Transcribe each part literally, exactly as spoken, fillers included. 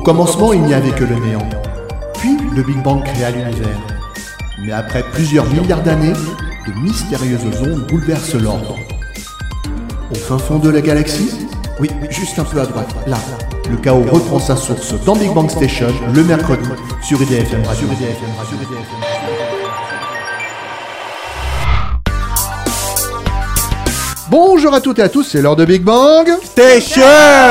commencement, il n'y avait que le néant. Puis, le Big Bang créa l'univers. Mais après plusieurs milliards d'années, de mystérieuses ondes bouleversent l'ordre. Au fin fond de la galaxie, oui, juste un peu à droite, là, le chaos reprend sa source dans Big Bang Station, le mercredi, sur I D F M Radio. Bonjour à toutes et à tous, c'est l'heure de Big Bang Station.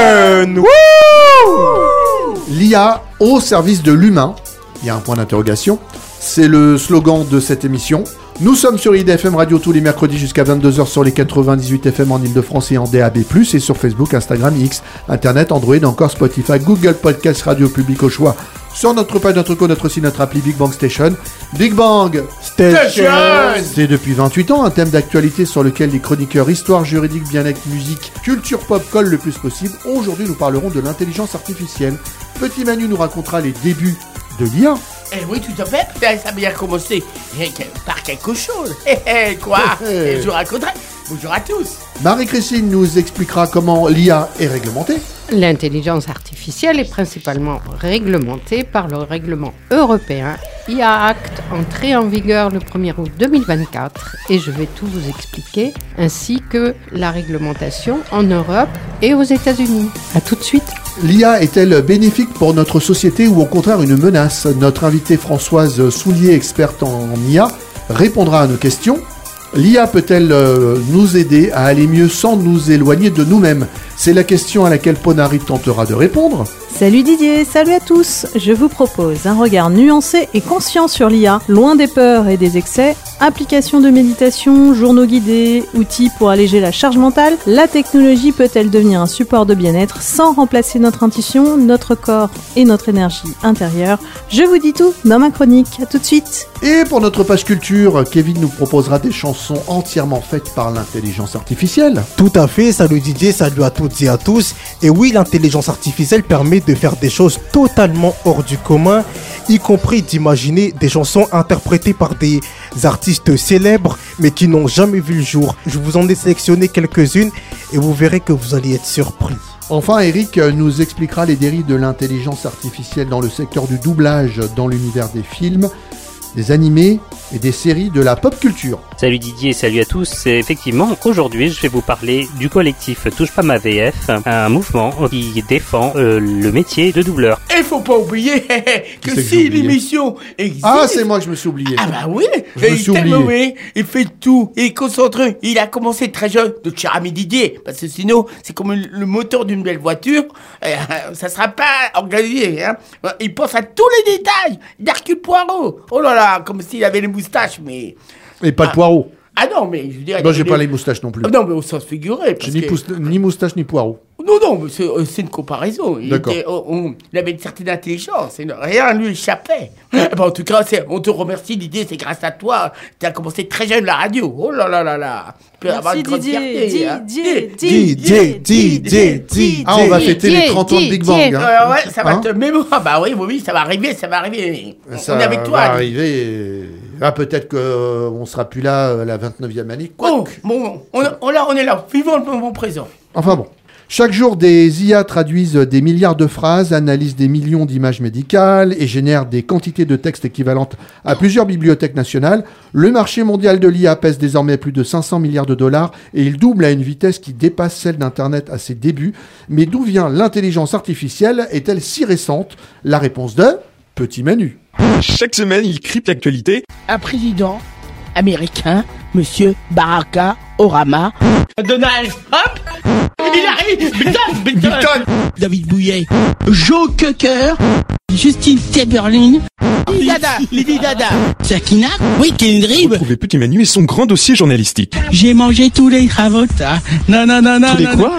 L'I A au service de l'humain, il y a un point d'interrogation, c'est le slogan de cette émission. Nous sommes sur I D F M Radio tous les mercredis jusqu'à vingt-deux heures sur les quatre-vingt-dix-huit F M en Ile-de-France et en D A B plus, et sur Facebook, Instagram, X, Internet, Android, encore Spotify, Google Podcast, Radio Public au choix. Sur notre page, notre code, notre site, notre appli Big Bang Station. Big Bang Station. C'est depuis vingt-huit ans un thème d'actualité sur lequel les chroniqueurs histoire, juridique, bien-être, musique, culture pop collent le plus possible. Aujourd'hui, nous parlerons de l'intelligence artificielle. Petit Manu nous racontera les débuts de l'I A. Eh oui, tout à fait. Ça a bien commencé par quelque chose. Eh, eh, quoi Et je vous raconterai. Bonjour à tous. Marie-Christine nous expliquera comment l'I A est réglementée. L'intelligence artificielle est principalement réglementée par le règlement européen I A Act, entré en vigueur le premier août deux mille vingt-quatre, et je vais tout vous expliquer, ainsi que la réglementation en Europe et aux États-Unis. À tout de suite. L'I A est-elle bénéfique pour notre société ou au contraire une menace ? Notre invitée Françoise Soulier, experte en I A, répondra à nos questions. L'I A peut-elle euh, nous aider à aller mieux sans nous éloigner de nous-mêmes ? C'est la question à laquelle Ponari tentera de répondre. Salut Didier, salut à tous. Je vous propose un regard nuancé et conscient sur l'I A, loin des peurs et des excès. Applications de méditation, journaux guidés, outils pour alléger la charge mentale. La technologie peut-elle devenir un support de bien-être sans remplacer notre intuition, notre corps et notre énergie intérieure ? Je vous dis tout dans ma chronique. À tout de suite. Et pour notre page culture, Kevin nous proposera des chansons entièrement faites par l'intelligence artificielle. Tout à fait, salut Didier, salut à toutes et à tous. Et oui, l'intelligence artificielle permet de faire des choses totalement hors du commun, y compris d'imaginer des chansons interprétées par des artistes célèbres, mais qui n'ont jamais vu le jour. Je vous en ai sélectionné quelques-unes et vous verrez que vous allez être surpris. Enfin, Eric nous expliquera les dérives de l'intelligence artificielle dans le secteur du doublage, dans l'univers des films, des animés et des séries de la pop culture. Salut Didier, salut à tous. Effectivement, aujourd'hui, je vais vous parler du collectif Touche pas ma V F, un mouvement qui défend euh, le métier de doubleur. Et faut pas oublier que que si l'émission existe... Ah, c'est moi que je me suis oublié. Ah bah oui, Je me il suis t'aime, oublié. oui, il fait tout, il est concentré, il a commencé très jeune, notre cher ami Didier, parce que sinon, c'est comme le moteur d'une belle voiture, euh, ça sera pas organisé, hein. Il pense à tous les détails d'Hercule Poirot. Oh là là, comme s'il avait les moustaches, mais... Et pas de Ah. poireau. Ah non, mais je dirais... Non, j'ai que pas les moustaches non plus. Ah non, mais au sens figuré, parce J'ai ni, que... pousse- ni moustache ni poireau. Non, non, mais c'est, euh, c'est une comparaison. Il, D'accord. était, oh, oh, il avait une certaine intelligence. Et rien ne lui échappait. Eh ben, en tout cas, c'est, on te remercie, Didier. C'est grâce à toi. Tu as commencé très jeune la radio. Oh là là là là. Tu peux avoir une Merci grande Didier, fierté, hein. Didier, Didier, Didier, Didier, Didier. Ah, on va fêter Didier, les trente ans de Big Bang. Didier. Hein. Euh, ouais, ça va Hein te mémoire. Bah oui, oui, oui, ça va arriver, ça va arriver. On- Ça on est avec toi. va Didier. arriver. Ah, peut-être qu'on sera plus là euh, la vingt-neuvième année. Oh, Quoique. bon, on, on, là, on est là. Vivons le moment présent. Enfin bon. Chaque jour, des I A traduisent des milliards de phrases, analysent des millions d'images médicales et génèrent des quantités de textes équivalentes à plusieurs bibliothèques nationales. Le marché mondial de l'I A pèse désormais plus de cinq cents milliards de dollars et il double à une vitesse qui dépasse celle d'Internet à ses débuts. Mais d'où vient l'intelligence artificielle ? Est-elle si récente ? La réponse de Petit Manu. Chaque semaine, il crypte l'actualité. Un président américain, monsieur Barack Obama. Donald Trump. Il arrive. Button, Button. David Bouillet. Joe Cocker. Justine Timberlake. Lady Dada. Lady Dada. Sakina. Oui, Kendrick. Retrouvez Petit Manu et son grand dossier journalistique. J'ai mangé tous les travaux. Non, non, non, non. Tous les non, quoi ?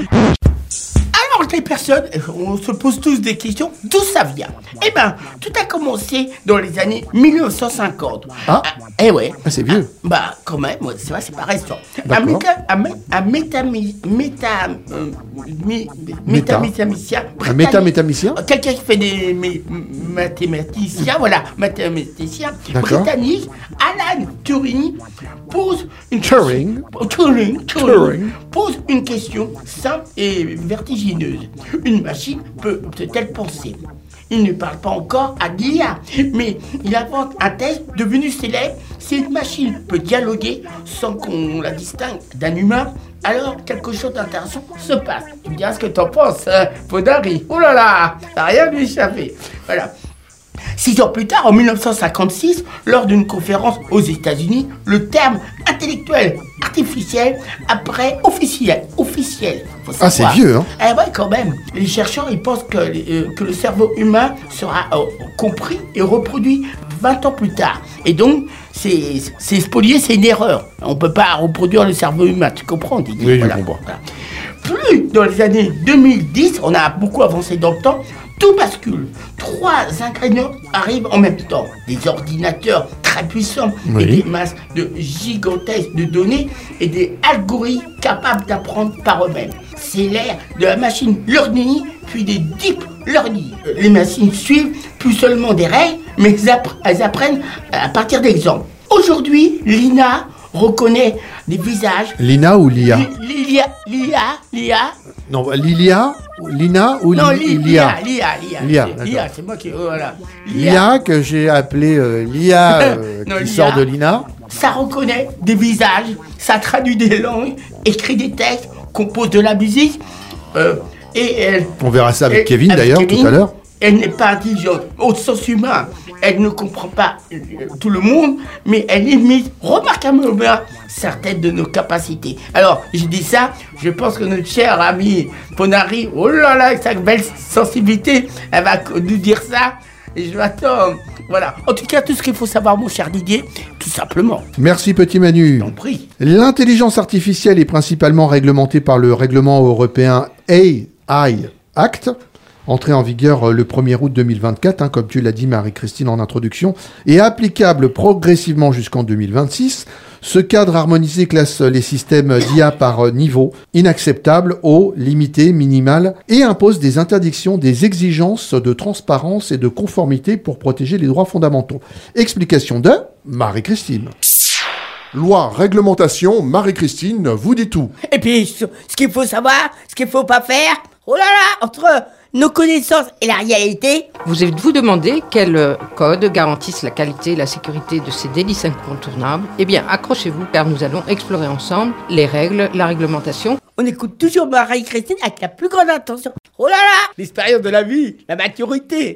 Alors, les personnes, on se pose tous des questions, d'où ça vient ? Eh ben, tout a commencé dans les années mille neuf cent cinquante. Ah. Eh ouais. Ah, c'est vieux. Bah, quand même, ouais, c'est vrai, c'est pas récent. Un D'accord. méta... Un, mé- un métami... Méta... euh, mé- Méta. métamétamicien. Un méta-métamicien ? Quelqu'un qui fait des mé- mathématiciens, voilà, mathématicien. D'accord. Britannique, Alan Turing pose une Turing. question- Turing, Turing, Turing. pose une question simple et vertigineuse. Une machine peut- peut-elle penser ? il ne parle pas encore à l'I A, mais il invente un test devenu célèbre. Si une machine peut dialoguer sans qu'on la distingue d'un humain, alors quelque chose d'intéressant se passe. Tu me diras ce que t'en penses, hein, Podari. Oh là là, ça n'a rien lui échappé. Voilà. Six ans plus tard, en mille neuf cent cinquante-six, lors d'une conférence aux États-Unis, le terme intellectuel artificiel apparaît officiel. Officiel. Ah, c'est vieux, hein? Eh ouais, quand même. Les chercheurs, ils pensent que, euh, que le cerveau humain sera euh, compris et reproduit vingt ans plus tard. Et donc, c'est, c'est spolié, c'est une erreur. On peut pas reproduire le cerveau humain, tu comprends, Didier? Oui, voilà. je comprends. Voilà. Plus dans les années deux mille dix, on a beaucoup avancé dans le temps, tout bascule. Trois ingrédients arrivent en même temps. Des ordinateurs très puissants oui. et des masses de gigantesques de données et des algorithmes capables d'apprendre par eux-mêmes. C'est l'ère de la machine learning, puis des deep learning. Les machines suivent plus seulement des règles, mais elles apprennent à partir d'exemples. Aujourd'hui, l'I N A reconnaît des visages. L'I N A ou l'I A? L'I A, l'I A, l'I A. Non, l'I A, l'I N A ou l'I A? Non, l'I A, l'I A, l'I A. L'I A, c'est moi qui... Oh, voilà. L'I A que j'ai appelé euh, l'I A euh, non, qui l'I A, sort de l'I N A. Ça reconnaît des visages, ça traduit des langues, écrit des textes, compose de la musique. Euh, et elle, On verra ça avec elle, Kevin avec d'ailleurs Kevin, tout à l'heure. Elle n'est pas intelligente au sens humain. Elle ne comprend pas euh, tout le monde, mais elle imite remarquablement bien certaines de nos capacités. Alors, je dis ça, je pense que notre cher ami Ponari, oh là là, avec sa belle sensibilité, elle va nous dire ça. Et je m'attends. Voilà. En tout cas, tout ce qu'il faut savoir, mon cher Didier, tout simplement. Merci, petit Manu. Je t'en prie. L'intelligence artificielle est principalement réglementée par le règlement européen A I Act, entré en vigueur le premier août deux mille vingt-quatre, hein, comme tu l'as dit Marie-Christine en introduction, et applicable progressivement jusqu'en deux mille vingt-six. Ce cadre harmonisé classe les systèmes d'I A par niveau, inacceptable, haut, limité, minimal, et impose des interdictions, des exigences de transparence et de conformité pour protéger les droits fondamentaux. Explication de Marie-Christine. Loi, réglementation, Marie-Christine vous dit tout. Et puis, ce ce qu'il faut savoir, ce qu'il faut pas faire, oh là là, entre nos connaissances et la réalité. Vous êtes-vous demandé quels codes garantissent la qualité et la sécurité de ces délices incontournables? Eh bien, accrochez-vous car nous allons explorer ensemble les règles, la réglementation. On écoute toujours Marie-Christine avec la plus grande attention. Oh là là, l'expérience de la vie, la maturité.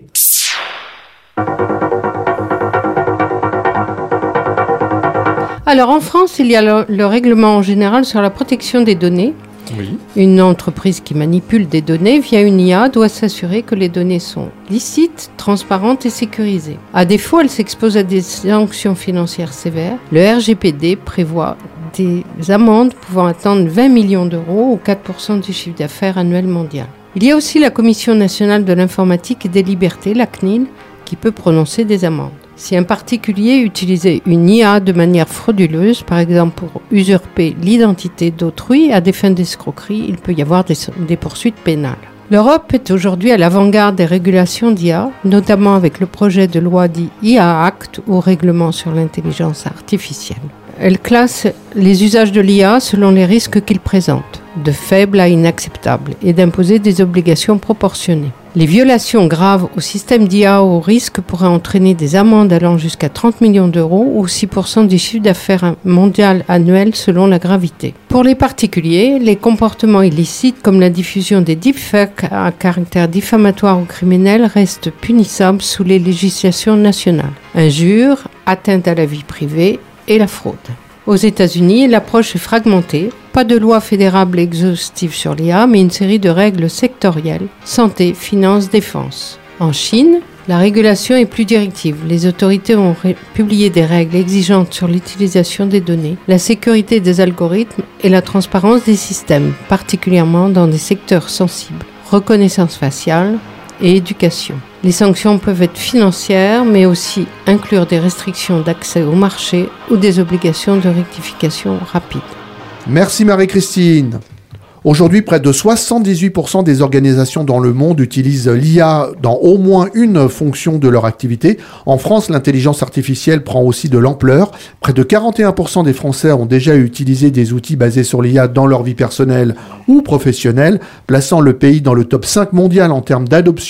Alors, en France, il y a le, le règlement général sur la protection des données. Oui. Une entreprise qui manipule des données via une I A doit s'assurer que les données sont licites, transparentes et sécurisées. À défaut, elle s'expose à des sanctions financières sévères. Le R G P D prévoit des amendes pouvant atteindre vingt millions d'euros ou quatre pour cent du chiffre d'affaires annuel mondial. Il y a aussi la Commission nationale de l'informatique et des libertés, la C N I L, qui peut prononcer des amendes. Si un particulier utilisait une I A de manière frauduleuse, par exemple pour usurper l'identité d'autrui à des fins d'escroquerie, il peut y avoir des, des poursuites pénales. L'Europe est aujourd'hui à l'avant-garde des régulations d'I A, notamment avec le projet de loi dit I A Act ou règlement sur l'intelligence artificielle. Elle classe les usages de l'I A selon les risques qu'ils présentent, de faibles à inacceptables, et d'imposer des obligations proportionnées. Les violations graves au système d'I A au risque pourraient entraîner des amendes allant jusqu'à trente millions d'euros ou six pour cent du chiffre d'affaires mondial annuel selon la gravité. Pour les particuliers, les comportements illicites comme la diffusion des deepfakes à caractère diffamatoire ou criminel restent punissables sous les législations nationales. Injures, atteinte à la vie privée et la fraude. Aux États-Unis, l'approche est fragmentée. Pas de loi fédérale exhaustive sur l'I A, mais une série de règles sectorielles, santé, finance, défense. En Chine, la régulation est plus directive. Les autorités ont ré- publié des règles exigeantes sur l'utilisation des données, la sécurité des algorithmes et la transparence des systèmes, particulièrement dans des secteurs sensibles, reconnaissance faciale et éducation. Les sanctions peuvent être financières, mais aussi inclure des restrictions d'accès au marché ou des obligations de rectification rapide. Merci Marie-Christine. Aujourd'hui, près de soixante-dix-huit pour cent des organisations dans le monde utilisent l'I A dans au moins une fonction de leur activité. En France, l'intelligence artificielle prend aussi de l'ampleur. Près de quarante et un pour cent des Français ont déjà utilisé des outils basés sur l'I A dans leur vie personnelle ou professionnelle, plaçant le pays dans le top cinq mondial en termes d'adoption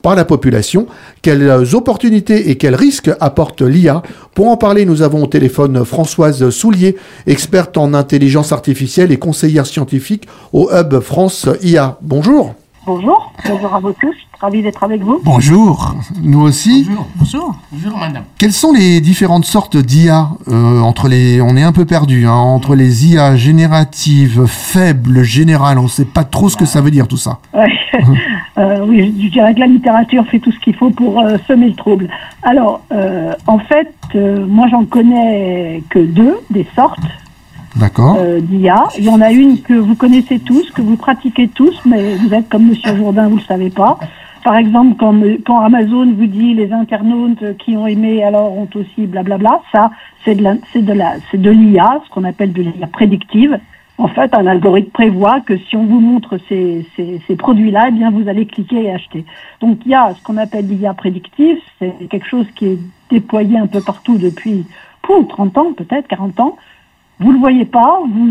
par la population. Quelles opportunités et quels risques apporte l'I A? Pour en parler, nous avons au téléphone Françoise Soulier, experte en intelligence artificielle et conseillère scientifique au Hub France I A. Bonjour. Bonjour, bonjour à vous tous, ravi d'être avec vous. Bonjour, nous aussi. Bonjour, bonjour, bonjour madame. Quelles sont les différentes sortes d'I A euh, entre les, on est un peu perdu, hein, entre les I A génératives, faibles, générales, on ne sait pas trop ce que ça veut dire tout ça. Ouais. euh, oui, je dirais que la littérature fait tout ce qu'il faut pour euh, semer le trouble. Alors, euh, en fait, euh, moi j'en connais que deux, des sortes. D'accord. Euh, d'I A. Il y en a une que vous connaissez tous, que vous pratiquez tous, mais vous êtes comme Monsieur Jourdain, vous le savez pas. Par exemple, quand, quand Amazon vous dit les internautes qui ont aimé alors ont aussi blablabla, ça c'est de la, c'est de la, c'est de l'I A, ce qu'on appelle de l'I A prédictive. En fait, un algorithme prévoit que si on vous montre ces, ces, ces produits-là, eh bien vous allez cliquer et acheter. Donc il y a ce qu'on appelle l'I A prédictive, c'est quelque chose qui est déployé un peu partout depuis pour trente ans, peut-être quarante ans. Vous le voyez pas, vous,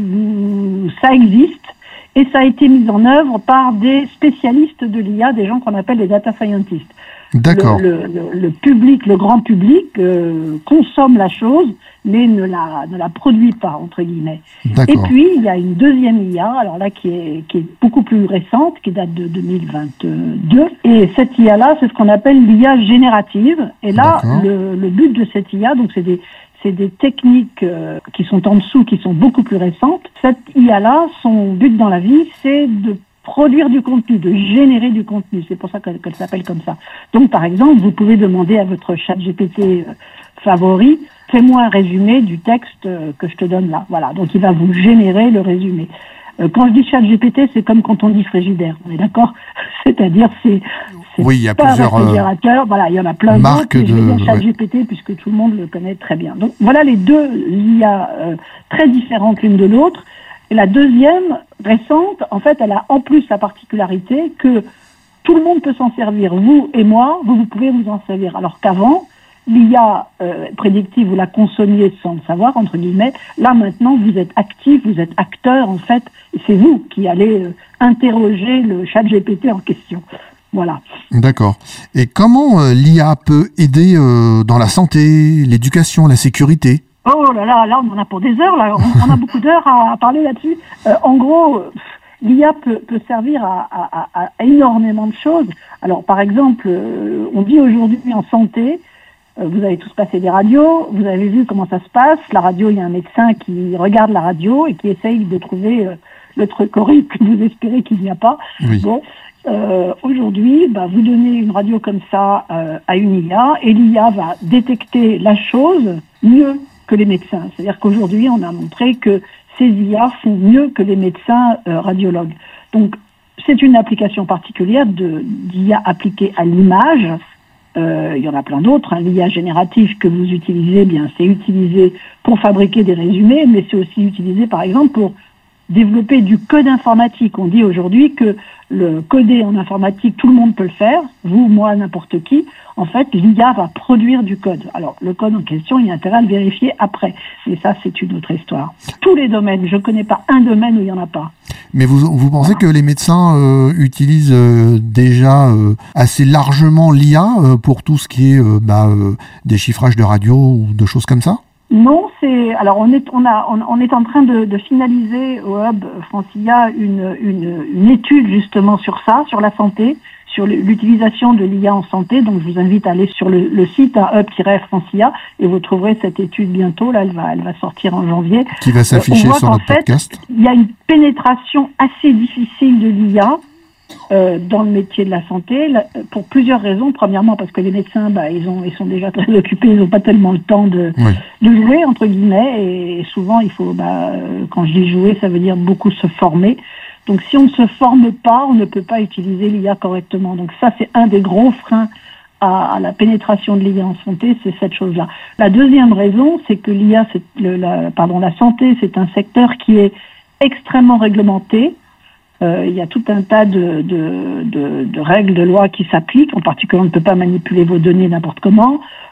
vous, ça existe et ça a été mis en œuvre par des spécialistes de l'I A, des gens qu'on appelle les data scientists. D'accord. Le, le, le public, le grand public euh, consomme la chose, mais ne la ne la produit pas entre guillemets. D'accord. Et puis il y a une deuxième I A, alors là qui est qui est beaucoup plus récente, qui date de deux mille vingt-deux. Et cette I A là, c'est ce qu'on appelle l'I A générative. Et là, le, le but de cette I A, donc c'est des c'est des techniques euh, qui sont en dessous, qui sont beaucoup plus récentes. Cette I A-là, son but dans la vie, c'est de produire du contenu, de générer du contenu. C'est pour ça qu'elle, qu'elle s'appelle comme ça. Donc, par exemple, vous pouvez demander à votre chat G P T euh, favori, fais-moi un résumé du texte euh, que je te donne là. Voilà. Donc, il va vous générer le résumé. Euh, quand je dis chat G P T, c'est comme quand on dit frigidaire. On est d'accord? C'est-à-dire, c'est C'est oui, il y a pas plusieurs un réfrigérateur, euh, voilà, il y en a plein d'autres, mais je vais dire ouais. ChatGPT puisque tout le monde le connaît très bien. Donc voilà les deux I A euh, très différentes l'une de l'autre. Et la deuxième, récente, en fait, elle a en plus la particularité que tout le monde peut s'en servir. Vous et moi, vous, vous pouvez vous en servir. Alors qu'avant, l'I A euh, prédictive, vous la consommiez sans le savoir, entre guillemets. Là, maintenant, vous êtes actif, vous êtes acteur, en fait. Et c'est vous qui allez euh, interroger le ChatGPT en question. Voilà. D'accord. Et comment euh, l'I A peut aider euh, dans la santé, l'éducation, la sécurité? Oh là là, là on en a pour des heures, là on, on a beaucoup d'heures à, à parler là-dessus. Euh, en gros, l'I A peut, peut servir à, à, à, à énormément de choses. Alors par exemple, euh, on dit aujourd'hui en santé, euh, vous avez tous passé des radios, vous avez vu comment ça se passe. La radio, il y a un médecin qui regarde la radio et qui essaye de trouver euh, le truc horrible que vous espérez qu'il n'y a pas. Oui. Bon. Euh, aujourd'hui, bah, vous donnez une radio comme ça euh, à une I A et l'I A va détecter la chose mieux que les médecins. C'est-à-dire qu'aujourd'hui, on a montré que ces I A font mieux que les médecins euh, radiologues. Donc, c'est une application particulière de, d'I A appliquée à l'image. Euh, il y en a plein d'autres. Hein. L'I A générative que vous utilisez, bien, c'est utilisé pour fabriquer des résumés, mais c'est aussi utilisé, par exemple, pour développer du code informatique. On dit aujourd'hui que le coder en informatique, tout le monde peut le faire, vous, moi, n'importe qui. En fait, l'I A va produire du code. Alors, le code en question, il y a intérêt à le vérifier après. Mais ça, c'est une autre histoire. Tous les domaines, je ne connais pas un domaine où il n'y en a pas. Mais vous, vous pensez voilà. que les médecins euh, utilisent euh, déjà euh, assez largement l'I A euh, pour tout ce qui est euh, bah, euh, déchiffrage de radio ou de choses comme ça? Non, c'est alors on est on a on, on est en train de, de finaliser au Hub France I A une, une une étude justement sur ça, sur la santé, sur l'utilisation de l'I A en santé. Donc je vous invite à aller sur le, le site hein, hub tiret France I A et vous trouverez cette étude bientôt. Là, elle va elle va sortir en janvier. Qui va s'afficher euh, sur notre fait, podcast. Il y a une pénétration assez difficile de l'I A. Euh, dans le métier de la santé, là, pour plusieurs raisons. Premièrement, parce que les médecins, bah, ils ont, ils sont déjà très occupés, ils n'ont pas tellement le temps de, oui. de jouer entre guillemets. Et souvent, il faut, bah, quand je dis jouer, ça veut dire beaucoup se former. Donc, si on ne se forme pas, on ne peut pas utiliser l'I A correctement. Donc, ça, c'est un des gros freins à, à la pénétration de l'I A en santé, c'est cette chose-là. La deuxième raison, c'est que l'I A, c'est le, la, pardon, la santé, c'est un secteur qui est extrêmement réglementé. Euh, il y a tout un tas de, de, de, de règles, de lois qui s'appliquent. En particulier, on ne peut pas manipuler vos données n'importe comment.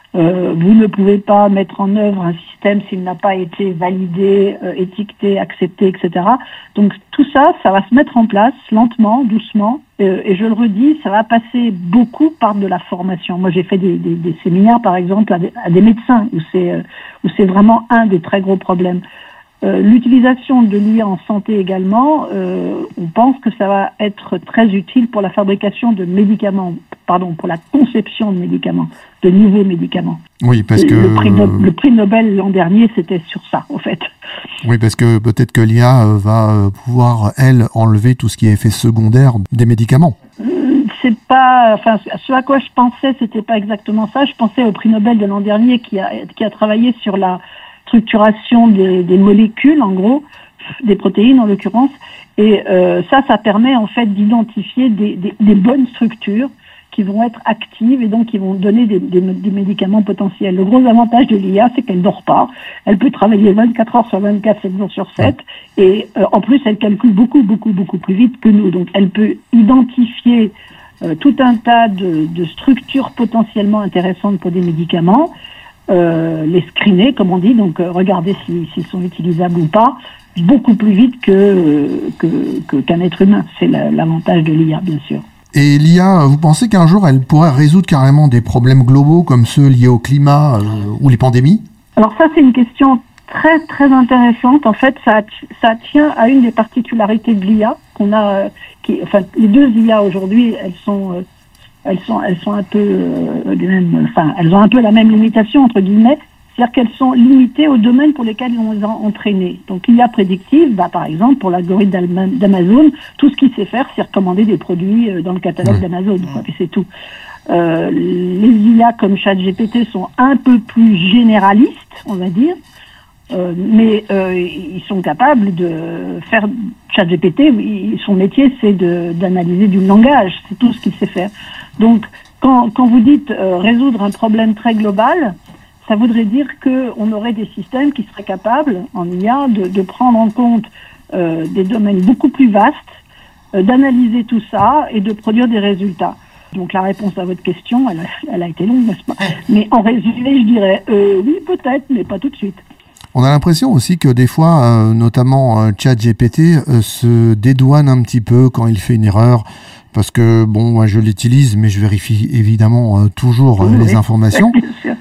Euh, vous ne pouvez pas mettre en œuvre un système s'il n'a pas été validé, euh, étiqueté, accepté, et cetera. Donc tout ça, ça va se mettre en place lentement, doucement. Euh, et je le redis, ça va passer beaucoup par de la formation. Moi, j'ai fait des, des, des séminaires, par exemple, à des, à des médecins, où c'est, euh, où c'est vraiment un des très gros problèmes. Euh, l'utilisation de l'I A en santé également, euh, on pense que ça va être très utile pour la fabrication de médicaments, pardon, pour la conception de médicaments, de nouveaux médicaments. Oui, parce que... Le prix, no- le prix Nobel l'an dernier, c'était sur ça, en fait. Oui, parce que peut-être que l'I A va pouvoir, elle, enlever tout ce qui est effet secondaire des médicaments. C'est pas, enfin, ce à quoi je pensais, c'était pas exactement ça. Je pensais au prix Nobel de l'an dernier qui a, qui a travaillé sur la structuration des, des molécules, en gros, des protéines en l'occurrence, et euh, ça, ça permet en fait d'identifier des, des, des bonnes structures qui vont être actives et donc qui vont donner des, des, des médicaments potentiels. Le gros avantage de l'I A, c'est qu'elle ne dort pas. Elle peut travailler vingt-quatre heures sur vingt-quatre, sept jours sur sept, et euh, en plus, elle calcule beaucoup, beaucoup, beaucoup plus vite que nous. Donc, elle peut identifier euh, tout un tas de, de structures potentiellement intéressantes pour des médicaments, Euh, les screener, comme on dit, donc euh, regarder s'ils si, sont utilisables ou pas, beaucoup plus vite que, euh, que, que, qu'un être humain. C'est la, l'avantage de l'I A, bien sûr. Et l'I A, vous pensez qu'un jour, elle pourrait résoudre carrément des problèmes globaux comme ceux liés au climat euh, ou les pandémies ? Alors ça, c'est une question très, très intéressante. En fait, ça, ça tient à une des particularités de l'I A qu'on a, euh, qui, enfin, les deux I A aujourd'hui, elles sont... Euh, Elles sont, elles sont un peu, euh, les mêmes, enfin, elles ont un peu la même limitation entre guillemets, c'est-à-dire qu'elles sont limitées aux domaines pour lesquels on les a entraînées. Donc, l'I A prédictive, bah, par exemple, pour l'algorithme d'Amazon, tout ce qu'il sait faire, c'est recommander des produits dans le catalogue ouais. d'Amazon, quoi, et c'est tout. Euh, les I A comme ChatGPT sont un peu plus généralistes, on va dire, euh, mais euh, ils sont capables de faire ChatGPT. Son métier, c'est de, d'analyser du langage, c'est tout ce qu'il sait faire. Donc, quand, quand vous dites euh, résoudre un problème très global, ça voudrait dire qu'on aurait des systèmes qui seraient capables, en I A, de, de prendre en compte euh, des domaines beaucoup plus vastes, euh, d'analyser tout ça et de produire des résultats. Donc, la réponse à votre question, elle a, elle a été longue, n'est-ce pas ? Mais en résumé, je dirais euh, oui, peut-être, mais pas tout de suite. On a l'impression aussi que des fois, euh, notamment euh, ChatGPT euh, se dédouane un petit peu quand il fait une erreur. Parce que, bon, moi, je l'utilise, mais je vérifie évidemment euh, toujours euh, oui, les informations.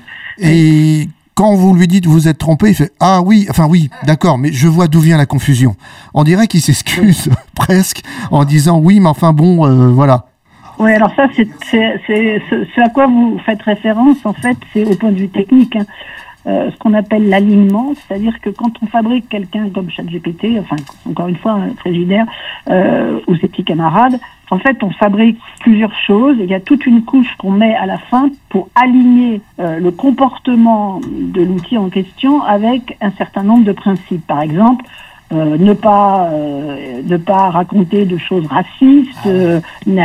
Et quand vous lui dites « vous êtes trompé », il fait « ah oui, enfin oui, d'accord, mais je vois d'où vient la confusion ». On dirait qu'il s'excuse presque en disant « oui, mais enfin bon, euh, voilà ». Oui, alors ça, c'est, c'est, c'est, c'est ce à quoi vous faites référence, en fait, c'est au point de vue technique, hein. Euh, ce qu'on appelle l'alignement, c'est-à-dire que quand on fabrique quelqu'un comme ChatGPT, enfin, encore une fois, un Frigidaire, euh, ou ses petits camarades, en fait, on fabrique plusieurs choses. Il y a toute une couche qu'on met à la fin pour aligner euh, le comportement de l'outil en question avec un certain nombre de principes. Par exemple, euh, ne pas euh, ne pas raconter de choses racistes, euh,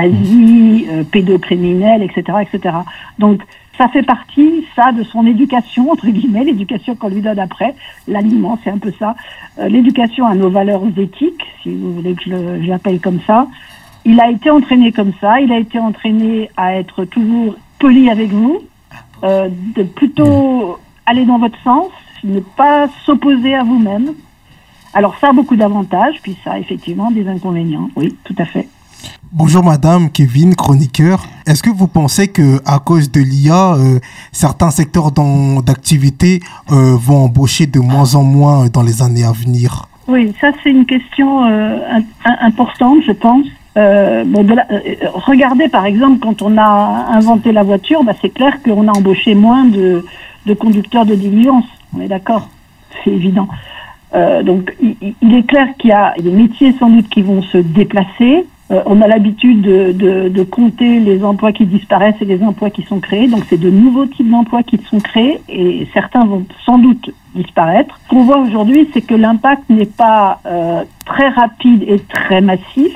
nazis, euh, pédocriminels, et cetera, et cetera. Donc, ça fait partie, ça, de son éducation, entre guillemets, l'éducation qu'on lui donne après. L'alignement, c'est un peu ça. Euh, l'éducation à nos valeurs éthiques, si vous voulez que je, le, je l'appelle comme ça. Il a été entraîné comme ça. Il a été entraîné à être toujours poli avec vous, euh, de plutôt aller dans votre sens, ne pas s'opposer à vous-même. Alors ça a beaucoup d'avantages, puis ça a effectivement des inconvénients. Oui, tout à fait. Bonjour madame, Kevin, chroniqueur. Est-ce que vous pensez que à cause de l'I A, euh, certains secteurs dans, d'activité euh, vont embaucher de moins en moins dans les années à venir ? Oui, ça c'est une question euh, un, importante, je pense. Euh, bon, de la, euh, regardez par exemple quand on a inventé la voiture, bah, c'est clair qu'on a embauché moins de, de conducteurs de diligence. On est d'accord, c'est évident. Euh, donc il, il est clair qu'il y a des métiers sans doute qui vont se déplacer. Euh, on a l'habitude de, de, de compter les emplois qui disparaissent et les emplois qui sont créés. Donc, c'est de nouveaux types d'emplois qui sont créés et certains vont sans doute disparaître. Ce qu'on voit aujourd'hui, c'est que l'impact n'est pas euh, très rapide et très massif.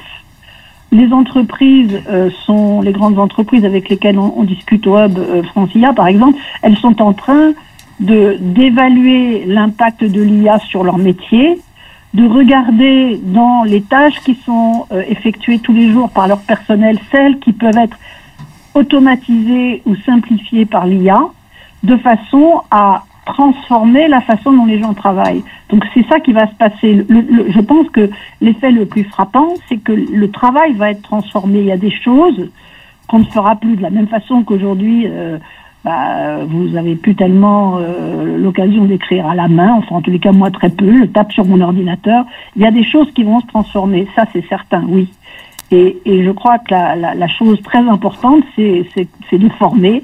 Les entreprises euh, sont, les grandes entreprises avec lesquelles on, on discute au Hub euh, France I A, par exemple, elles sont en train de, d'évaluer l'impact de l'I A sur leur métier, de regarder dans les tâches qui sont euh, effectuées tous les jours par leur personnel, celles qui peuvent être automatisées ou simplifiées par l'I A, de façon à transformer la façon dont les gens travaillent. Donc c'est ça qui va se passer. Le, le, je pense que l'effet le plus frappant, c'est que le travail va être transformé. Il y a des choses qu'on ne fera plus de la même façon qu'aujourd'hui. Euh, bah, vous avez plus tellement euh, l'occasion d'écrire à la main. Enfin, en tous les cas, moi très peu. Je tape sur mon ordinateur. Il y a des choses qui vont se transformer. Ça, c'est certain, oui. Et, et je crois que la, la, la chose très importante, c'est, c'est, c'est de former.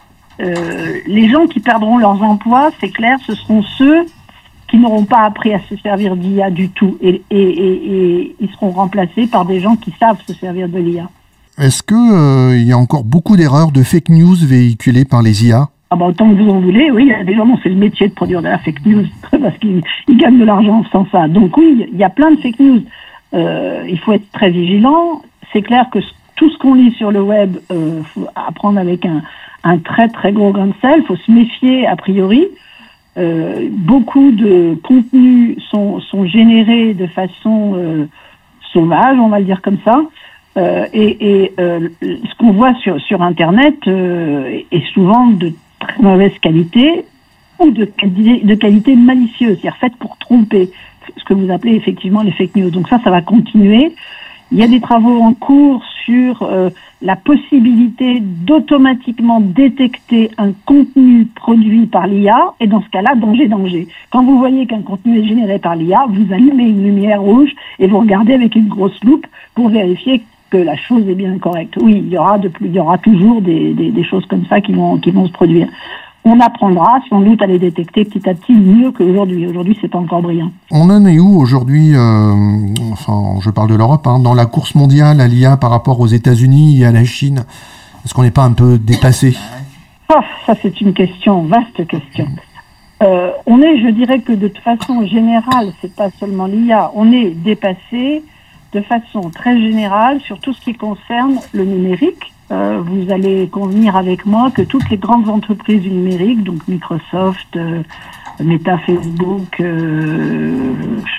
Euh, les gens qui perdront leurs emplois, c'est clair, ce seront ceux qui n'auront pas appris à se servir d'I A du tout. Et, et, et, et ils seront remplacés par des gens qui savent se servir de l'I A. Est-ce qu'il euh, y a encore beaucoup d'erreurs de fake news véhiculées par les I A ? Ah bah, autant que vous en voulez, oui, il y a des gens dont c'est le métier de produire de la fake news, parce qu'ils ils gagnent de l'argent sans ça. Donc oui, il y a plein de fake news. Euh, il faut être très vigilant. C'est clair que tout ce qu'on lit sur le web, il euh, faut apprendre avec un, un très très gros grain de sel. Il faut se méfier a priori. Euh, beaucoup de contenus sont, sont générés de façon euh, sauvage, on va le dire comme ça. Euh, et et euh, ce qu'on voit sur, sur Internet euh, est souvent de très mauvaise qualité ou de, de qualité malicieuse, c'est-à-dire faite pour tromper, ce que vous appelez effectivement les fake news. Donc ça, ça va continuer. Il y a des travaux en cours sur euh, la possibilité d'automatiquement détecter un contenu produit par l'I A, et dans ce cas-là, danger, danger. Quand vous voyez qu'un contenu est généré par l'I A, vous allumez une lumière rouge et vous regardez avec une grosse loupe pour vérifier que la chose est bien correcte. Oui, il y aura de plus, il y aura toujours des, des, des choses comme ça qui vont, qui vont se produire. On apprendra sans doute à les détecter petit à petit mieux qu'aujourd'hui. Aujourd'hui, c'est pas encore brillant. On en est où aujourd'hui, euh, enfin, je parle de l'Europe, hein, dans la course mondiale à l'I A par rapport aux États-Unis et à la Chine ? Est-ce qu'on n'est pas un peu dépassé ? Oh, ça, c'est une question, vaste question. Euh, on est, je dirais que de façon générale, c'est pas seulement l'I A, on est dépassé de façon très générale sur tout ce qui concerne le numérique. Euh, vous allez convenir avec moi que toutes les grandes entreprises du numérique, donc Microsoft, euh, Meta, Facebook, euh,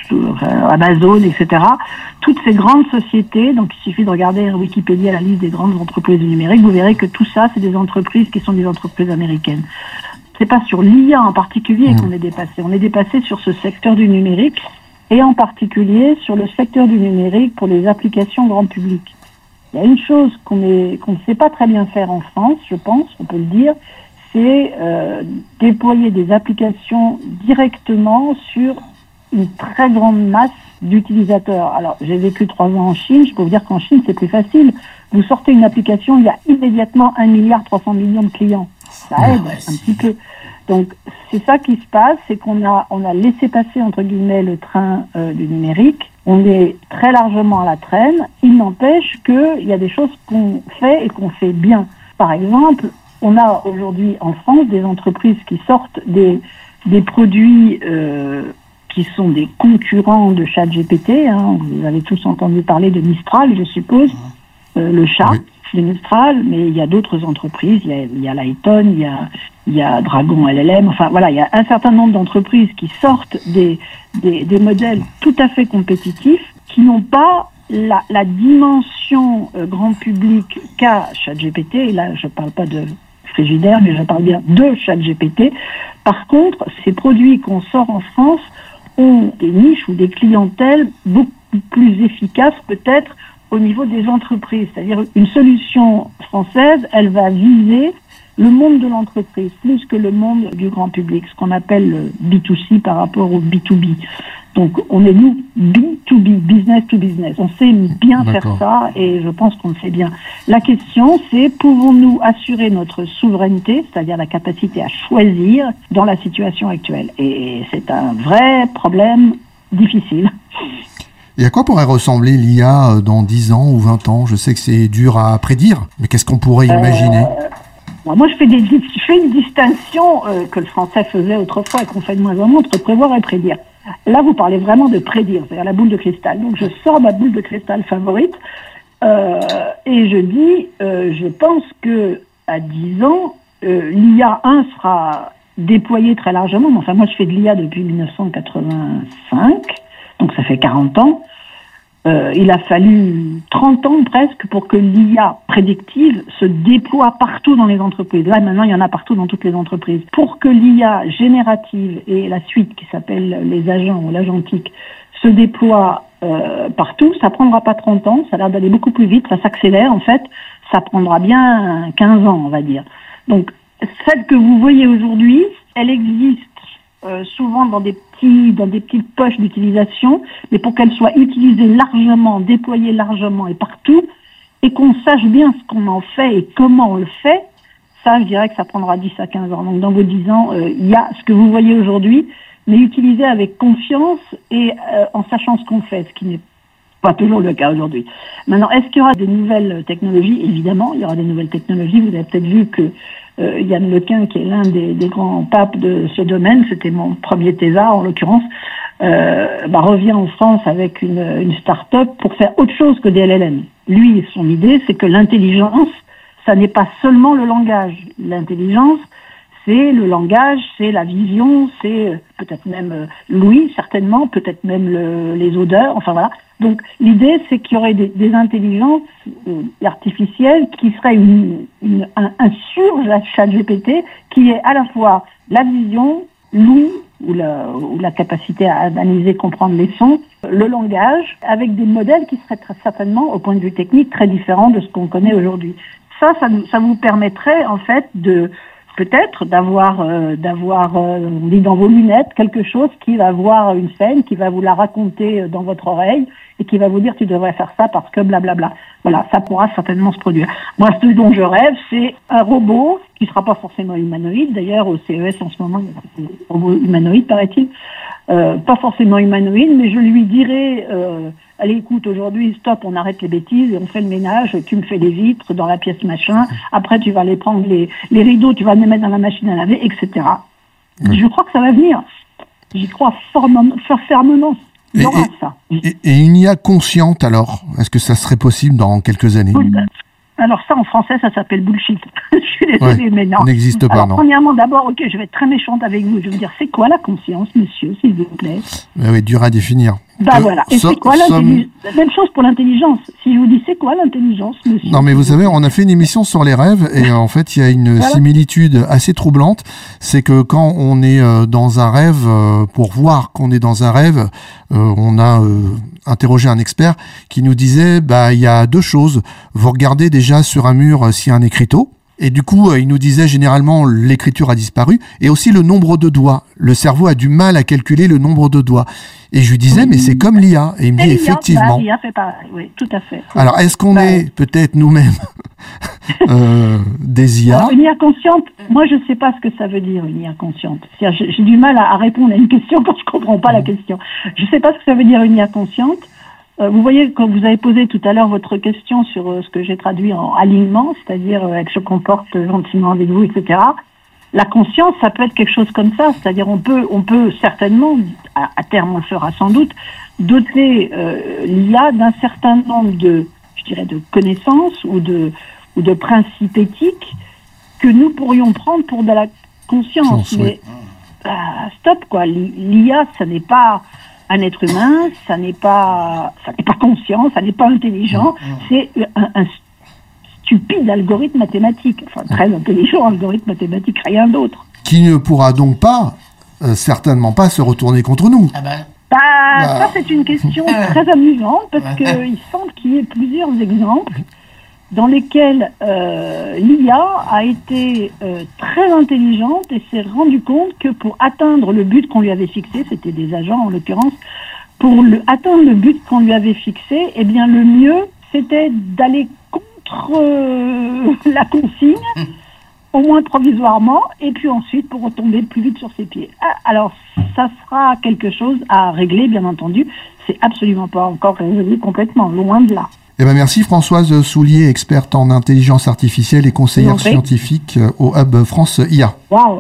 Amazon, et cetera, toutes ces grandes sociétés, donc il suffit de regarder Wikipédia, la liste des grandes entreprises du numérique, vous verrez que tout ça, c'est des entreprises qui sont des entreprises américaines. C'est pas sur l'I A en particulier mmh. qu'on est dépassé. On est dépassé sur ce secteur du numérique, et en particulier sur le secteur du numérique pour les applications grand public. Il y a une chose qu'on est, qu'on ne sait pas très bien faire en France, je pense, on peut le dire, c'est euh, déployer des applications directement sur une très grande masse d'utilisateurs. Alors, j'ai vécu trois ans en Chine, je peux vous dire qu'en Chine, c'est plus facile. Vous sortez une application, il y a immédiatement un milliard trois cents millions de clients. Ça aide un petit peu. Donc, c'est ça qui se passe, c'est qu'on a, on a laissé passer, entre guillemets, le train euh, du numérique. On est très largement à la traîne. Il n'empêche qu'il y a des choses qu'on fait et qu'on fait bien. Par exemple, on a aujourd'hui en France des entreprises qui sortent des, des produits euh, qui sont des concurrents de ChatGPT. Hein. Vous avez tous entendu parler de Mistral, je suppose, euh, le chat. Oui. De Mistral, mais il y a d'autres entreprises, il y a, il y a Lighton, il y a, il y a Dragon L L M, enfin voilà, il y a un certain nombre d'entreprises qui sortent des, des, des modèles tout à fait compétitifs, qui n'ont pas la, la dimension euh, grand public qu'a ChatGPT, et là je ne parle pas de Frigidaire, mais je parle bien de ChatGPT. Par contre, ces produits qu'on sort en France ont des niches ou des clientèles beaucoup plus efficaces peut-être au niveau des entreprises. C'est-à-dire une solution française, elle va viser le monde de l'entreprise plus que le monde du grand public, ce qu'on appelle le B deux C par rapport au B deux B. Donc on est nous B deux B, business to business. On sait bien D'accord. faire ça et je pense qu'on le fait bien. La question c'est, pouvons-nous assurer notre souveraineté, c'est-à-dire la capacité à choisir dans la situation actuelle? Et c'est un vrai problème difficile. Et à quoi pourrait ressembler l'I A dans dix ans ou vingt ans ? Je sais que c'est dur à prédire, mais qu'est-ce qu'on pourrait imaginer ? euh, Moi, je fais, des, je fais une distinction euh, que le français faisait autrefois et qu'on fait de moins en moins entre prévoir et prédire. Là, vous parlez vraiment de prédire, c'est-à-dire la boule de cristal. Donc, je sors ma boule de cristal favorite euh, et je dis, euh, je pense que à dix ans, euh, l'I A un sera déployé très largement. Enfin, moi, je fais de l'I A depuis mille neuf cent quatre-vingt-cinq. Donc ça fait quarante ans. Euh, il a fallu trente ans presque pour que l'I A prédictive se déploie partout dans les entreprises. Là, maintenant, il y en a partout dans toutes les entreprises. Pour que l'I A générative et la suite qui s'appelle les agents ou l'agentique se déploie euh, partout, ça prendra pas trente ans, ça a l'air d'aller beaucoup plus vite, ça s'accélère en fait, ça prendra bien quinze ans, on va dire. Donc, celle que vous voyez aujourd'hui, elle existe Euh, souvent dans des petits, dans des petites poches d'utilisation, mais pour qu'elle soit utilisée largement, déployée largement et partout, et qu'on sache bien ce qu'on en fait et comment on le fait, ça, je dirais que ça prendra dix à quinze ans. Donc, dans vos dix ans, euh, il y a ce que vous voyez aujourd'hui, mais utilisé avec confiance et euh, en sachant ce qu'on fait, ce qui n'est pas toujours le cas aujourd'hui. Maintenant, est-ce qu'il y aura des nouvelles technologies? Évidemment, il y aura des nouvelles technologies. Vous avez peut-être vu que euh, Yann Lequin, qui est l'un des, des grands papes de ce domaine, c'était mon premier thésard en l'occurrence, euh, bah, revient en France avec une, une start-up pour faire autre chose que des L L M. Lui, son idée, c'est que l'intelligence, ça n'est pas seulement le langage. L'intelligence, c'est le langage, c'est la vision, c'est peut-être même euh, l'ouïe, certainement, peut-être même le, les odeurs, enfin voilà. Donc l'idée, c'est qu'il y aurait des, des intelligences euh, artificielles qui seraient une, une, un, un sur-ChatGPT qui est à la fois la vision, l'ouïe, ou la, ou la capacité à analyser, comprendre les sons, le langage, avec des modèles qui seraient très certainement, au point de vue technique, très différents de ce qu'on connaît aujourd'hui. Ça, ça, ça vous permettrait en fait de peut-être d'avoir, euh, d'avoir, euh, on dit dans vos lunettes, quelque chose qui va voir une scène, qui va vous la raconter dans votre oreille et qui va vous dire tu devrais faire ça parce que blablabla. Voilà, ça pourra certainement se produire. Moi, ce dont je rêve, c'est un robot qui sera pas forcément humanoïde. D'ailleurs, au C E S en ce moment, il y a des robots humanoïdes, paraît-il. Euh, pas forcément humanoïde, mais je lui dirai euh, allez, écoute, aujourd'hui, stop, on arrête les bêtises et on fait le ménage, tu me fais les vitres dans la pièce machin, après tu vas aller prendre les, les rideaux, tu vas les mettre dans la machine à laver, et cetera. Oui. Je crois que ça va venir. J'y crois formement, fermement. Il y aura ça. Et, et une I A consciente, alors, est-ce que ça serait possible dans quelques années? Alors ça, en français, ça s'appelle bullshit. Je suis désolée, ouais, mais non. N'existe pas, Alors, non. Premièrement, d'abord, ok, je vais être très méchante avec vous. Je vais vous dire, c'est quoi la conscience, monsieur, s'il vous plaît? Ben oui, dur à définir. Bah euh, voilà. Et so, c'est quoi l'intelligence? Somme... Même chose pour l'intelligence. Si je vous dis, c'est quoi l'intelligence, monsieur? Non, mais vous savez, on a fait une émission sur les rêves et en fait, il y a une voilà. similitude assez troublante. C'est que quand on est euh, dans un rêve, euh, pour voir qu'on est dans un rêve, euh, on a euh, interrogé un expert qui nous disait, bah, il y a deux choses. Vous regardez déjà sur un mur euh, s'il y a un écriteau. Et du coup, euh, il nous disait généralement l'écriture a disparu et aussi le nombre de doigts. Le cerveau a du mal à calculer le nombre de doigts. Et je lui disais, oui. mais c'est comme l'I A. Et il me dit, l'I A, effectivement. L'I A fait pareil, oui, tout à fait. Alors, est-ce qu'on bah, est peut-être nous-mêmes euh, des I A? Alors, une I A consciente, moi, je ne sais pas ce que ça veut dire, une I A consciente. C'est-à-dire, j'ai, j'ai du mal à, à répondre à une question quand je ne comprends pas mmh. la question. Je ne sais pas ce que ça veut dire, une I A consciente. Euh, vous voyez, quand vous avez posé tout à l'heure votre question sur euh, ce que j'ai traduit en alignement, c'est-à-dire euh, elle se comporte gentiment avec vous, et cetera. La conscience, ça peut être quelque chose comme ça, c'est-à-dire on peut, on peut certainement, à, à terme on le fera sans doute, doter euh, l'I A d'un certain nombre de, je dirais, de connaissances ou de, ou de principes éthiques que nous pourrions prendre pour de la conscience. Sens, Mais oui. euh, stop quoi, l'I A, ça n'est pas un être humain, ça n'est pas, ça n'est pas conscient, ça n'est pas intelligent, mmh. c'est un, un stupide algorithme mathématique, enfin très intelligent algorithme mathématique, rien d'autre. Qui ne pourra donc pas, euh, certainement pas, se retourner contre nous. Ah ben. Bah, bah. Ça c'est une question très amusante parce qu'il semble qu'il y ait plusieurs exemples dans lesquels euh, l'I A a été euh, très intelligente et s'est rendu compte que pour atteindre le but qu'on lui avait fixé, c'était des agents en l'occurrence, pour le, atteindre le but qu'on lui avait fixé, eh bien le mieux c'était d'aller contre euh, la consigne, au moins provisoirement, et puis ensuite pour retomber plus vite sur ses pieds. Alors ça sera quelque chose à régler, bien entendu, c'est absolument pas encore résolu complètement, loin de là. Eh ben merci Françoise Soulier, experte en intelligence artificielle et conseillère scientifique au Hub France I A. Waouh.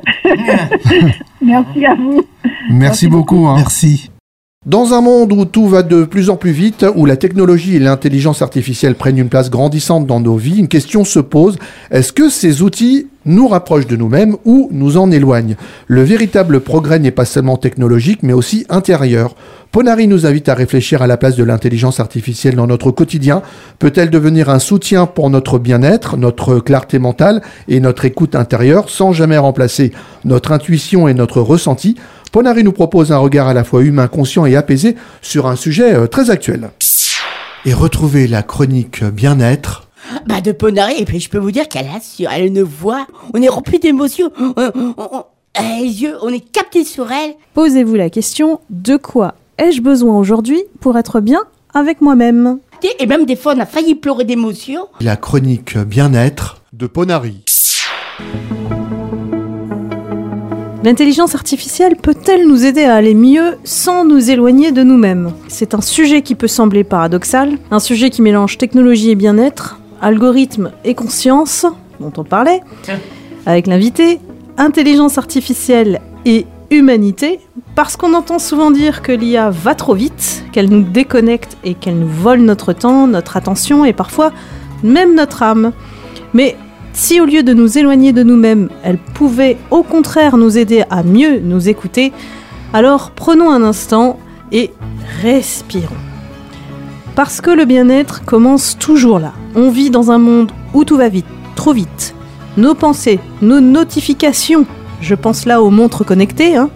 Merci à vous. Merci, merci beaucoup. beaucoup. Hein. Merci. Dans un monde où tout va de plus en plus vite, où la technologie et l'intelligence artificielle prennent une place grandissante dans nos vies, une question se pose. Est-ce que ces outils nous rapproche de nous-mêmes ou nous en éloigne. Le véritable progrès n'est pas seulement technologique, mais aussi intérieur. Ponary nous invite à réfléchir à la place de l'intelligence artificielle dans notre quotidien. Peut-elle devenir un soutien pour notre bien-être, notre clarté mentale et notre écoute intérieure, sans jamais remplacer notre intuition et notre ressenti? Ponary nous propose un regard à la fois humain, conscient et apaisé sur un sujet euh, très actuel. Et retrouvez la chronique bien-être Bah de Ponary, et puis je peux vous dire qu'elle assure, elle a une voix, on est rempli d'émotions, on, on, on, elle a les yeux, on est capté sur elle. Posez-vous la question, de quoi ai-je besoin aujourd'hui pour être bien avec moi-même? Et même des fois on a failli pleurer d'émotion. La chronique bien-être de Ponary. L'intelligence artificielle peut-elle nous aider à aller mieux sans nous éloigner de nous-mêmes? C'est un sujet qui peut sembler paradoxal, un sujet qui mélange technologie et bien-être, algorithme et conscience, dont on parlait, avec l'invité, intelligence artificielle et humanité, parce qu'on entend souvent dire que l'I A va trop vite, qu'elle nous déconnecte et qu'elle nous vole notre temps, notre attention et parfois même notre âme. Mais si au lieu de nous éloigner de nous-mêmes, elle pouvait au contraire nous aider à mieux nous écouter, alors prenons un instant et respirons. Parce que le bien-être commence toujours là. On vit dans un monde où tout va vite, trop vite. Nos pensées, nos notifications, je pense là aux montres connectées, hein.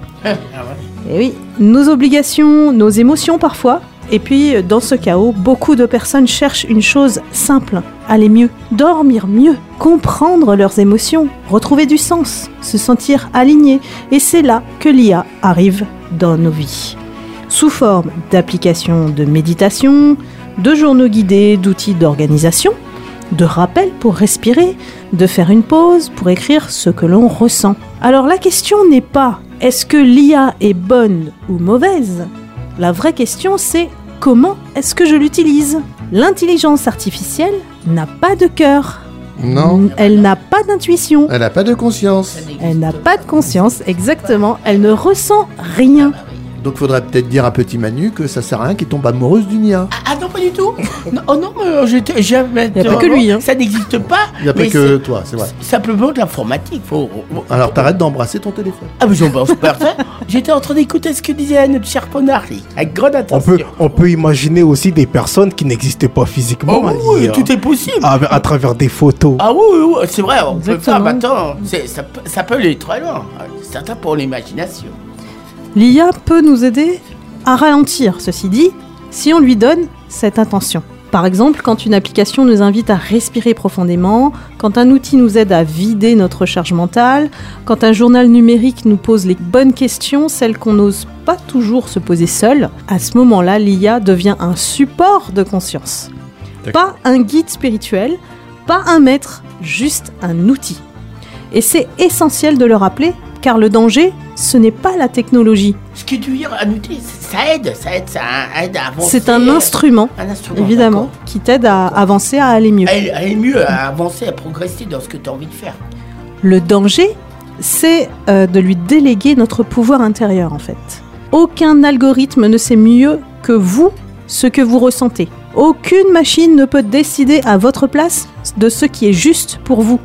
Et oui, nos obligations, nos émotions parfois. Et puis, dans ce chaos, beaucoup de personnes cherchent une chose simple, aller mieux, dormir mieux, comprendre leurs émotions, retrouver du sens, se sentir aligné. Et c'est là que l'I A arrive dans nos vies. Sous forme d'applications de méditation, de journaux guidés, d'outils d'organisation, de rappels pour respirer, de faire une pause pour écrire ce que l'on ressent. Alors la question n'est pas « est-ce que l'I A est bonne ou mauvaise ?» La vraie question, c'est comment est-ce que je l'utilise? L'intelligence artificielle n'a pas de cœur. Non. Elle n'a pas d'intuition. Elle n'a pas de conscience. Elle n'a pas de conscience, exactement. Elle ne ressent rien. Donc faudrait peut-être dire à petit Manu que ça sert à rien qu'il tombe amoureuse d'une I A. Ah, ah non, pas du tout. Non, oh non, mais j'étais jamais. Il n'y a pas que lui, hein. Ça n'existe pas. Il n'y a pas mais que c'est toi, c'est vrai. Simplement de l'informatique. Faut... Alors t'arrêtes d'embrasser ton téléphone. Ah mais j'en pense pas. J'étais en train d'écouter ce que disait notre cher Ponary, avec grande On attention. peut, on peut imaginer aussi des personnes qui n'existaient pas physiquement. Oh, oui, oui, tout est possible. À, à travers des photos. Ah oui, oui, oui, c'est vrai, on peut faire Exactement. maintenant. C'est, ça, peut- ça peut aller très loin. C'est certain pour l'imagination. L'I A peut nous aider à ralentir, ceci dit, si on lui donne cette intention. Par exemple, quand une application nous invite à respirer profondément, quand un outil nous aide à vider notre charge mentale, quand un journal numérique nous pose les bonnes questions, celles qu'on n'ose pas toujours se poser seul, à ce moment-là, l'I A devient un support de conscience. Pas un guide spirituel, pas un maître, juste un outil. Et c'est essentiel de le rappeler, car le danger, ce n'est pas la technologie. Ce que tu veux dire, un outil, ça aide, ça aide, ça aide à avancer. C'est un instrument, Un instrument, évidemment, d'accord. qui t'aide à avancer, à aller mieux. À aller- à aller mieux, à avancer, à progresser dans ce que tu as envie de faire. Le danger, c'est euh, de lui déléguer notre pouvoir intérieur, en fait. Aucun algorithme ne sait mieux que vous ce que vous ressentez. Aucune machine ne peut décider à votre place de ce qui est juste pour vous.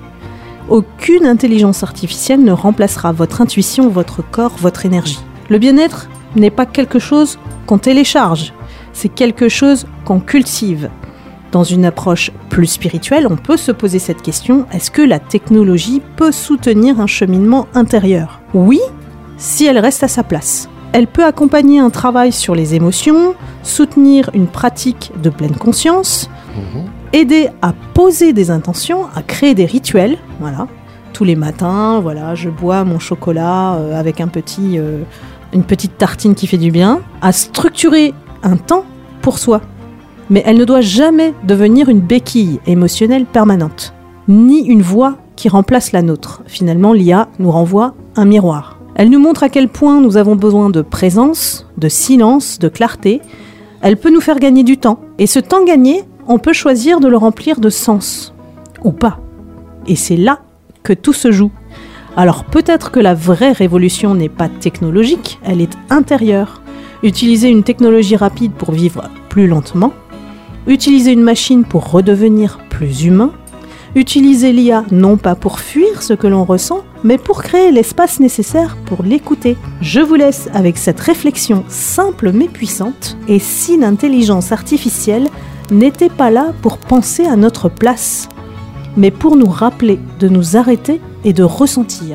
Aucune intelligence artificielle ne remplacera votre intuition, votre corps, votre énergie. Le bien-être n'est pas quelque chose qu'on télécharge, c'est quelque chose qu'on cultive. Dans une approche plus spirituelle, on peut se poser cette question, est-ce que la technologie peut soutenir un cheminement intérieur? Oui, si elle reste à sa place. Elle peut accompagner un travail sur les émotions, soutenir une pratique de pleine conscience, aider à poser des intentions, à créer des rituels, voilà. Tous les matins, voilà, je bois mon chocolat euh, avec un petit, euh, une petite tartine qui fait du bien, à structurer un temps pour soi. Mais elle ne doit jamais devenir une béquille émotionnelle permanente, ni une voix qui remplace la nôtre. Finalement, l'I A nous renvoie un miroir. Elle nous montre à quel point nous avons besoin de présence, de silence, de clarté. Elle peut nous faire gagner du temps. Et ce temps gagné, on peut choisir de le remplir de sens. Ou pas. Et c'est là que tout se joue. Alors peut-être que la vraie révolution n'est pas technologique, elle est intérieure. Utiliser une technologie rapide pour vivre plus lentement, utiliser une machine pour redevenir plus humain, Utiliser l'I A non pas pour fuir ce que l'on ressent, mais pour créer l'espace nécessaire pour l'écouter. Je vous laisse avec cette réflexion simple mais puissante. Et si l'intelligence artificielle n'était pas là pour penser à notre place, mais pour nous rappeler de nous arrêter et de ressentir.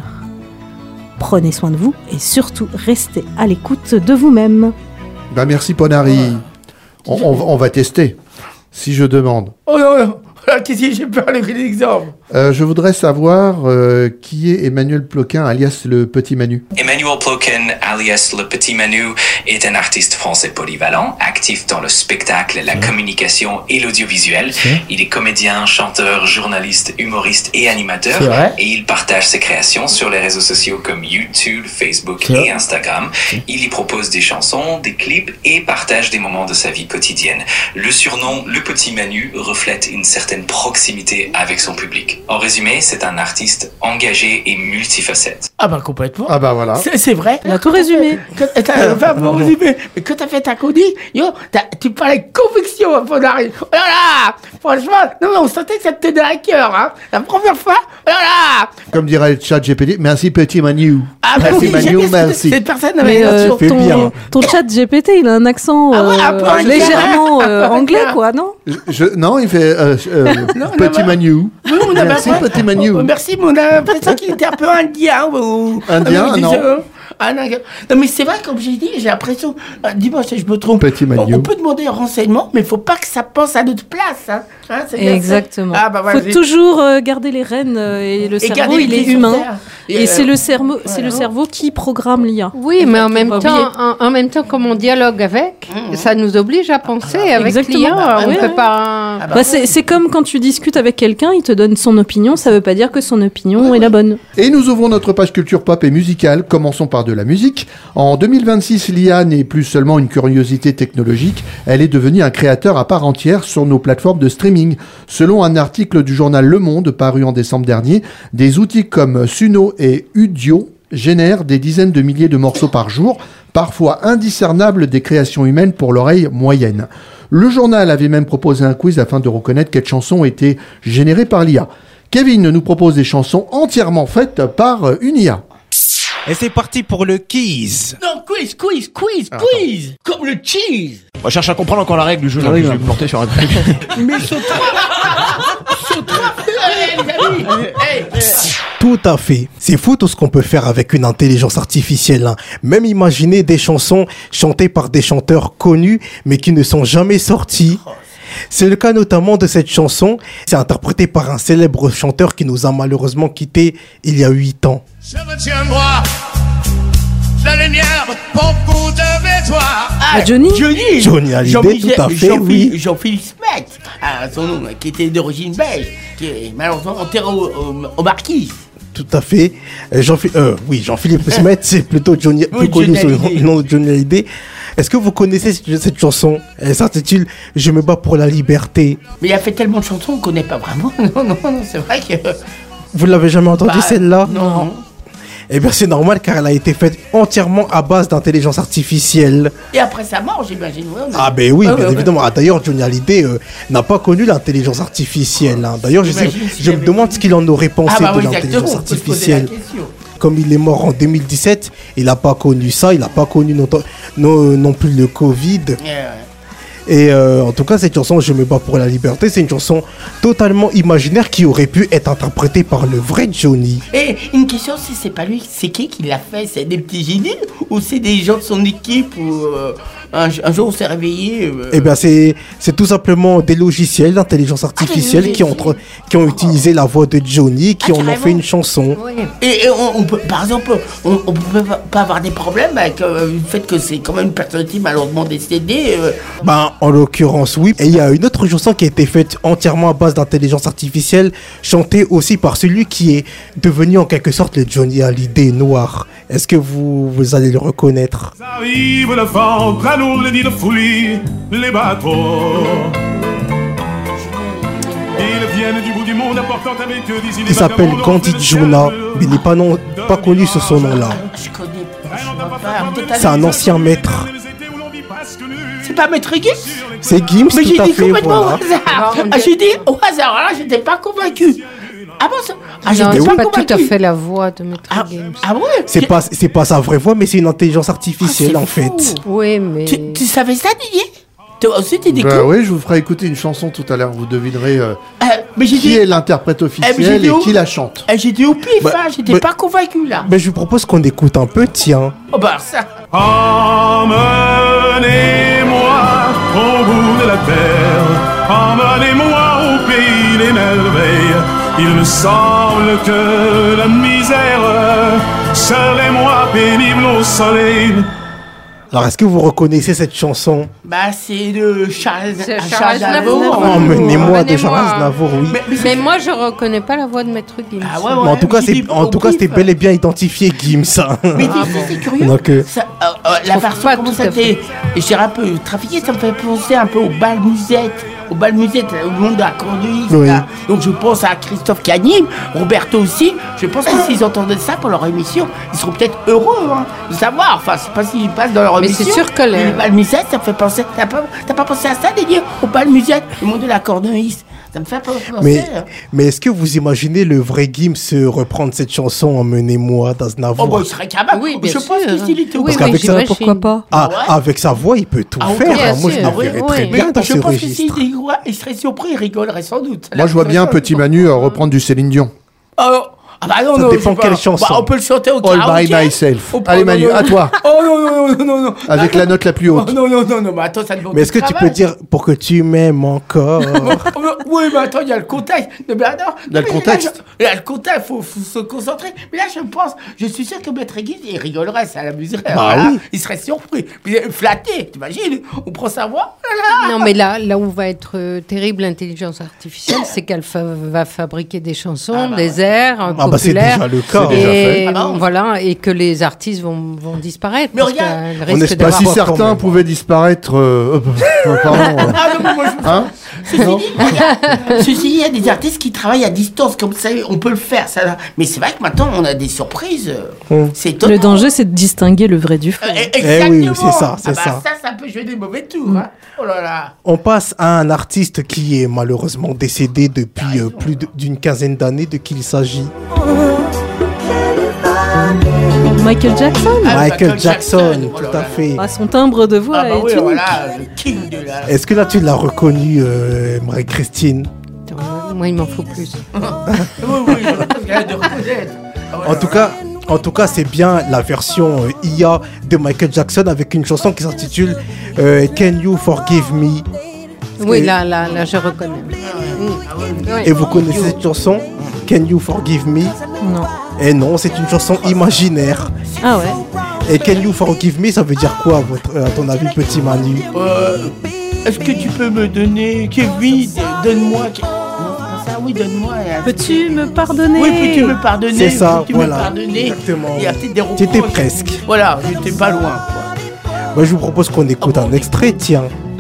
Prenez soin de vous et surtout restez à l'écoute de vous-même. Bah merci Ponari. On, on, on va tester. Si je demande. Oh non, non. Qu'est-ce que j'ai peur avec l'exemple euh, Je voudrais savoir euh, qui est Emmanuel Ploquin, alias le Petit Manu. Emmanuel Ploquin, alias le Petit Manu, est un artiste français polyvalent, actif dans le spectacle, la communication et l'audiovisuel. Il est comédien, chanteur, journaliste, humoriste et animateur. Et il partage ses créations sur les réseaux sociaux comme YouTube, Facebook et Instagram. Il y propose des chansons, des clips et partage des moments de sa vie quotidienne. Le surnom le Petit Manu reflète une certaine proximité avec son public. En résumé, c'est un artiste engagé et multifacette. Ah bah complètement. Ah bah voilà. C'est, c'est vrai. On a tout résumé. Quand t'as, enfin, bon résumé. Mais quand t'as fait ta codie, yo, t'as, tu parlais de conviction à Ponari. Oh là là, franchement, non mais on sentait que ça te tenait à cœur, hein. La première fois, oh là là. Comme dirait le chat G P T, merci Petit Manu. Ah bah merci oui, Manu, merci. Cette personne Mais avait euh, euh, ton, ton chat G P T, il a un accent euh, Ah ouais, un peu un légèrement peu euh, un anglais, peu. quoi, non? Je, je, non, il fait euh, euh, Non, Petit non, Manu. Oui, on avait Merci après- Petit Manu. Oh, merci, mais on a l'impression qu'il était un peu indien. Ou... Indien, Ah, non. disais, ah, non, non, mais c'est vrai, comme j'ai dit, j'ai l'impression. Ah, dis-moi si je me trompe. Petit Manu. On, on peut demander un renseignement, mais il faut pas que ça pense à notre place. Hein. Hein, c'est bien ça. Exactement. Ah, bah, Faut vas-y. toujours euh, garder les rênes euh, et le Et cerveau, garder les il est pieds sur humain. terre. Et, Et, euh, c'est le cerveau, c'est le voilà. cerveau qui programme l'I A. Oui, mais en même Faut pas temps, en, en même temps, comme on dialogue avec, ça nous oblige à penser avec Exactement. l'I A. Bah, on ouais, peut ouais. pas. Ah, Bah, c'est, c'est comme quand tu discutes avec quelqu'un, il te donne son opinion, ça veut pas dire que son opinion est la bonne. Et nous ouvrons notre page culture pop et musicale. Commençons par de la musique. En deux mille vingt-six, l'I A n'est plus seulement une curiosité technologique, elle est devenue un créateur à part entière sur nos plateformes de streaming. Selon un article du journal Le Monde paru en décembre dernier, des outils comme Suno et Udio génèrent des dizaines de milliers de morceaux par jour, parfois indiscernables des créations humaines pour l'oreille moyenne. Le journal avait même proposé un quiz afin de reconnaître quelles chansons étaient générées par l'I A. Kevin nous propose des chansons entièrement faites par une I A. Et c'est parti pour le quiz. Non, quiz, quiz, quiz, Ah, quiz. Comme le cheese. On cherche à comprendre encore la règle du jeu. Là, je vais me planter sur un truc. Mais saute. Saute. Hey, les amis. Hey, hey. Tout à fait. C'est fou tout ce qu'on peut faire avec une intelligence artificielle. Hein. Même imaginer des chansons chantées par des chanteurs connus, mais qui ne sont jamais sortis. C'est le cas notamment de cette chanson. C'est interprété par un célèbre chanteur qui nous a malheureusement quittés il y a huit ans. Je me tiens droit, la lumière pour vous devez voir. Ah, Johnny Johnny. Johnny Hallyday, Jean-Michel- tout à fait, Jean-Philippe- oui. Jean-Philippe Smet, ah, son nom, qui était d'origine belge, qui est malheureusement enterré au, au, au Marquis. Tout à fait. Euh, Jean euh, oui, Jean-Philippe Smet, c'est plutôt Johnny, Oui, plus connu Johnny sous le Hallyday. nom de Johnny Hallyday. Est-ce que vous connaissez cette, cette chanson? Elle s'intitule « Je me bats pour la liberté ». Mais il a fait tellement de chansons qu'on connaît pas vraiment. Non, non, non, c'est vrai que. Vous l'avez jamais entendue Bah, celle-là? Non. Eh bien, c'est normal car elle a été faite entièrement à base d'intelligence artificielle. Et après sa mort, j'imagine. Ouais, Ah ben oui, Ah, bien ouais, évidemment. Ah, d'ailleurs, Johnny Hallyday euh, n'a pas connu l'intelligence artificielle. Hein. D'ailleurs, je, sais, J'imagine s'il je me avait- demande ce qu'il en aurait pensé Ah bah de oui, l'intelligence exactement, on peut se poser la artificielle. question. Comme il est mort en deux mille dix-sept, il n'a pas connu ça, il n'a pas connu non, non, non plus le Covid. Ouais, ouais. Et euh, en tout cas, cette chanson, Je me bats pour la liberté, c'est une chanson totalement imaginaire qui aurait pu être interprétée par le vrai Johnny. Et une question, si c'est pas lui, c'est qui qui l'a fait? C'est des petits génies ou c'est des gens de son équipe ou euh, un, un jour on s'est réveillé euh, Eh bien, c'est c'est tout simplement des logiciels d'intelligence artificielle Ah, des qui, ont, tra- qui ont utilisé la voix de Johnny, qui Ah, en ont carrément. fait une chanson. Et, et on, on peut, par exemple, on, on peut pas- pas avoir des problèmes avec euh, le fait que c'est quand même une personnalité malheureusement décédée. euh. Ben, en l'occurrence, oui. Et il y a une autre chanson qui a été faite entièrement à base d'intelligence artificielle, chantée aussi par celui qui est devenu en quelque sorte le Johnny Hallyday noir. Est-ce que vous, vous allez le reconnaître? Arrive le vent, bras lourds, les nids de folie, les bateaux. Ils viennent du bout du monde apportant avec eux des idées Il s'appelle vagabondes, Gandhi on fait Juna, le mais il n'est pas, non, pas connu sous son nom-là. Je connais pas. je vois pas, peut-être C'est un ancien maître. C'est pas Maître Gibbs? C'est Gims, Mais tout j'ai à dit fait, complètement voilà. au hasard. Ah, j'ai dit au hasard, là, j'étais pas convaincu. Ah bon, ça Ah, Non, j'étais c'est pas pas convaincu. tout à fait la voix de Maître Gims. Ah ouais C'est pas, c'est pas sa vraie voix, mais c'est une intelligence artificielle Ah, en c'est fait. fou. Oui, mais... Tu, tu savais ça, Didier? Toi aussi, t'es des Bah cons. oui, je vous ferai écouter une chanson tout à l'heure. Vous devinerez euh, Euh, mais j'ai qui dit... est l'interprète Eh, mais j'ai officiel dit et où qui la chante. Eh, J'étais au pif, Bah, hein, j'étais bah- pas convaincu, là. Ben, je vous propose qu'on écoute un peu, tiens. Oh bah ça... Emmenez-moi au bout de la terre, emmenez-moi au pays des merveilles. Il me semble que la misère serait moins pénible au soleil. Alors, est-ce que vous reconnaissez cette chanson? Bah c'est de Charles, C'est Charles Charles Aznavour. Aznavour. Emmenez-moi de Emmenez-moi. Charles Aznavour, oui. Mais, mais Mais c'est- moi, je reconnais pas la voix de Maître Gims. Ah ouais, Mais ouais, en tout cas, j'ai c'est, dit en au tout cas, pif. c'était bel et bien identifié Gims. hein. Mais tu sais, c'est curieux. Donc, euh, Ça, euh, euh, la trouve façon pas comment tout ça à t'est, je dirais un peu trafiqué, ça me fait penser un peu au bal musette, au bal musette, au monde accordéoniste. Oui. là. Donc je pense à Christophe qui anime, Roberto aussi. Je pense que s'ils entendaient ça pour leur émission, ils seront peut-être heureux hein, de savoir. Enfin, c'est pas s'ils passent dans leur Mais émission. c'est sûr que les- le bal musette, ça me fait penser. T'as pas, t'as pas pensé à ça, Didier, au bal musette, le monde de l'accordéoniste. Ça me fait penser. mais, hein. mais est-ce que vous imaginez le vrai Gims euh, reprendre cette chanson Emmenez-moi d'Aznavour? Oh bah il serait capable. Oui, bien je sûr. pense que s'il était au Oui, Parce oui, qu'avec ça, j'imagine. Pourquoi pas Ah, Ouais. avec sa voix, il peut tout Ah, oui, faire. bien hein. Moi, je sûr. le verrais Oui, très oui. bien dans je ce pense que s'il registre. était gros, il serait surpris, il rigolerait sans doute. Moi, je vois bien Petit Manu euh, reprendre du Céline Dion. Oh, ah bah non, Ça non, dépend je sais quelle pas. chanson. Bah, on peut le chanter au All karaoké. by myself. Oh, Allez, non, Manu, non, à non. toi. Oh non, non, non, non, non. Avec la note la plus Oh, haute. non, non, non, non, mais attends, ça demande Mais est-ce que du tu peux travail. dire pour que tu m'aimes encore? Oh, mais- Oui, mais attends, il y a le contexte. Non, mais attends. Il y a le Mais contexte. là, je- Il y a le contexte, faut, faut se concentrer. Mais là, je pense, je suis sûr que Maître Guy, il rigolerait, ça l'amuserait. Bah Voilà. oui. Il serait surpris. Puis, euh, flatté, t'imagines? On prend sa voix. Voilà. Non, mais là, là où va être euh, terrible l'intelligence artificielle, c'est qu'elle fa- va fabriquer des chansons, Ah bah des airs euh, Ah bah c'est populaires. déjà le cas. C'est déjà et fait. Ah bah non. voilà, et que les artistes vont, vont disparaître. Mais parce regarde, qu'elles on risquent espère Bah, d'avoir- si pas quand certains même. pouvaient disparaître. euh, euh, pardon. euh, Ah non, mais moi, je... Hein Ceci dit, regarde, ceci dit, il y a des artistes qui travaillent à distance, comme ça, on peut le faire. Ça. Mais c'est vrai que maintenant, on a des surprises. Hum. C'est étonnant. Le danger, c'est de distinguer le vrai du faux. Euh, Eh Exactement. oui, c'est ça, c'est Ah bah, ça. Ça, ça peut jouer des mauvais tours. Hein. Oh là là. On passe à un artiste qui est malheureusement décédé depuis euh, plus de- d'une quinzaine d'années. De qui il s'agit? Michael Jackson Ah, Michael Jackson, oh là tout à là. fait. Ah, son timbre de voix Ah bah est oui, unique. voilà, le king de la... Est-ce que là tu l'as reconnu, euh, Marie-Christine? Attends, moi, il m'en faut plus. Oui, oui, je pense qu'il y a de reconnaître. Ah, voilà. En tout cas, en tout cas, c'est bien la version euh, I A de Michael Jackson avec une chanson qui s'intitule euh, Can You Forgive Me? Oui, Et- là, là, là, je reconnais. Oui. Et vous connaissez cette chanson Can You Forgive Me? Non. Et non, c'est une chanson imaginaire. Ah ouais. Et Can You Forgive Me, ça veut dire quoi à, votre, à ton avis, petit Manu? Euh, Est-ce que tu peux me donner... Kevin, donne-moi... Non, c'est pas ça, oui, donne-moi... euh, Peux-tu me pardonner? Oui, peux-tu me pardonner? C'est ça, Peux-tu voilà. me pardonner? Exactement. Il y a peut-être des Tu étais reproches. presque. Voilà, j'étais pas loin, quoi. Moi, je vous propose qu'on écoute un extrait, tiens.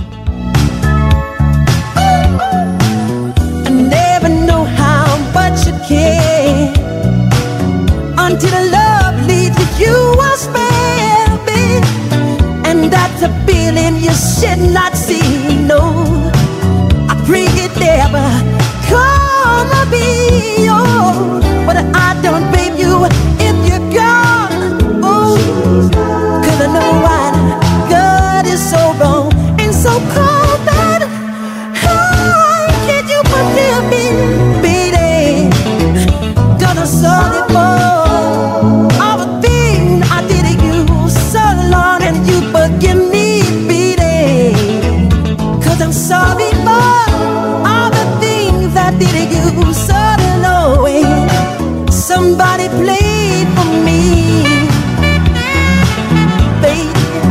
I never know how much you care until the love leaves you, you are spare me. And that's a feeling you should not see, no. I pray it never come to be, oh. But I don't blame you if you're gone, oh. Cause I know what God is so wrong and so cold that how can you forgive me, baby? Cause I'm sorry for all the things I did to you so long, and you forgive me, baby. Cause I'm sorry for all the things I did to you so long. Somebody played for me, baby.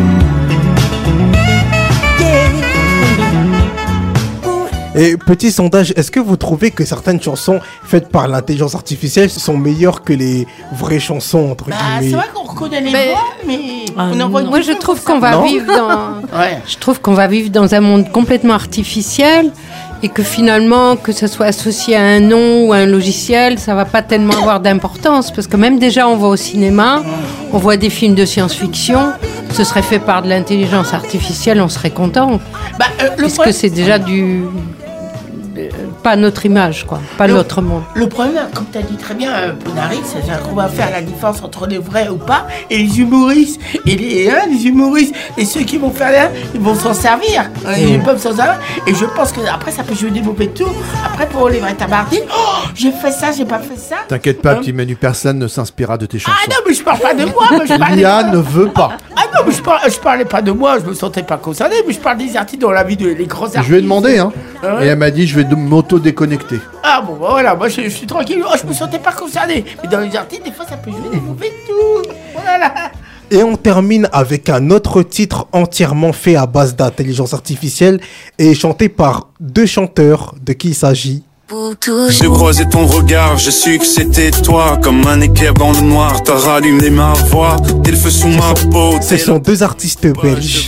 Et petit sondage, est-ce que vous trouvez que certaines chansons faites par l'intelligence artificielle sont meilleures que les vraies chansons, entre Bah, guillemets? c'est vrai qu'on reconnaît les Mais- voix, mais Ah, on en voit Moi, je une trouve comme qu'on ça. va Non. vivre dans... Ouais. Je trouve qu'on va vivre dans un monde complètement artificiel et que finalement, que ce soit associé à un nom ou à un logiciel, ça va pas tellement avoir d'importance parce que même déjà, on va au cinéma, on voit des films de science-fiction, ce serait fait par de l'intelligence artificielle, on serait content. Bah, euh, le Parce problème- que c'est déjà du... euh, pas notre image, quoi, pas le, notre monde. Le problème, comme tu as dit très bien, euh, Ponari, c'est qu'on va faire la différence entre les vrais ou pas et les humoristes. Et les, hein, les humoristes et ceux qui vont faire là, ils vont s'en servir. Hein, Ils peuvent s'en servir. Et je pense que après ça peut jouer des mauvais tours. Après, pour les vrais tabardis, oh, j'ai fait ça, j'ai pas fait ça. T'inquiète pas, Hein petit Manu, personne ne s'inspirera de tes chansons. Ah non, mais je parle pas de moi. Mais je parle L'I A ne veut pas. Ah non, mais je, parle, je parlais pas de moi, je me sentais pas concerné, mais je parle des artistes dans la vie de les gros artistes. Je lui ai demandé, hein. Ah ouais. Et elle m'a dit, je vais de- m'auto-déconnecter. Ah bon, bah voilà, moi je, je suis tranquille, oh, je me sentais pas concerné. Mais dans les artistes, des fois ça peut jouer des mauvais tours. Voilà. Et on termine avec un autre titre entièrement fait à base d'intelligence artificielle et chanté par deux chanteurs. De qui il s'agit? J'ai croisé ton regard, j'ai su que c'était toi. Comme un éclair dans le noir, t'as rallumé ma voix. T'es le feu sous ma peau. Ce sont deux artistes belges,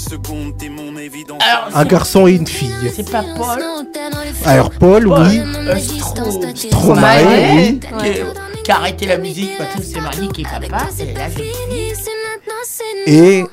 Alors, un garçon et une fille. c'est pas Paul. Alors Paul, oui. Euh, Stro- Stromae, oui. Qui, qui a arrêté la musique, parce que c'est marié qui est papa. Et là, je... Et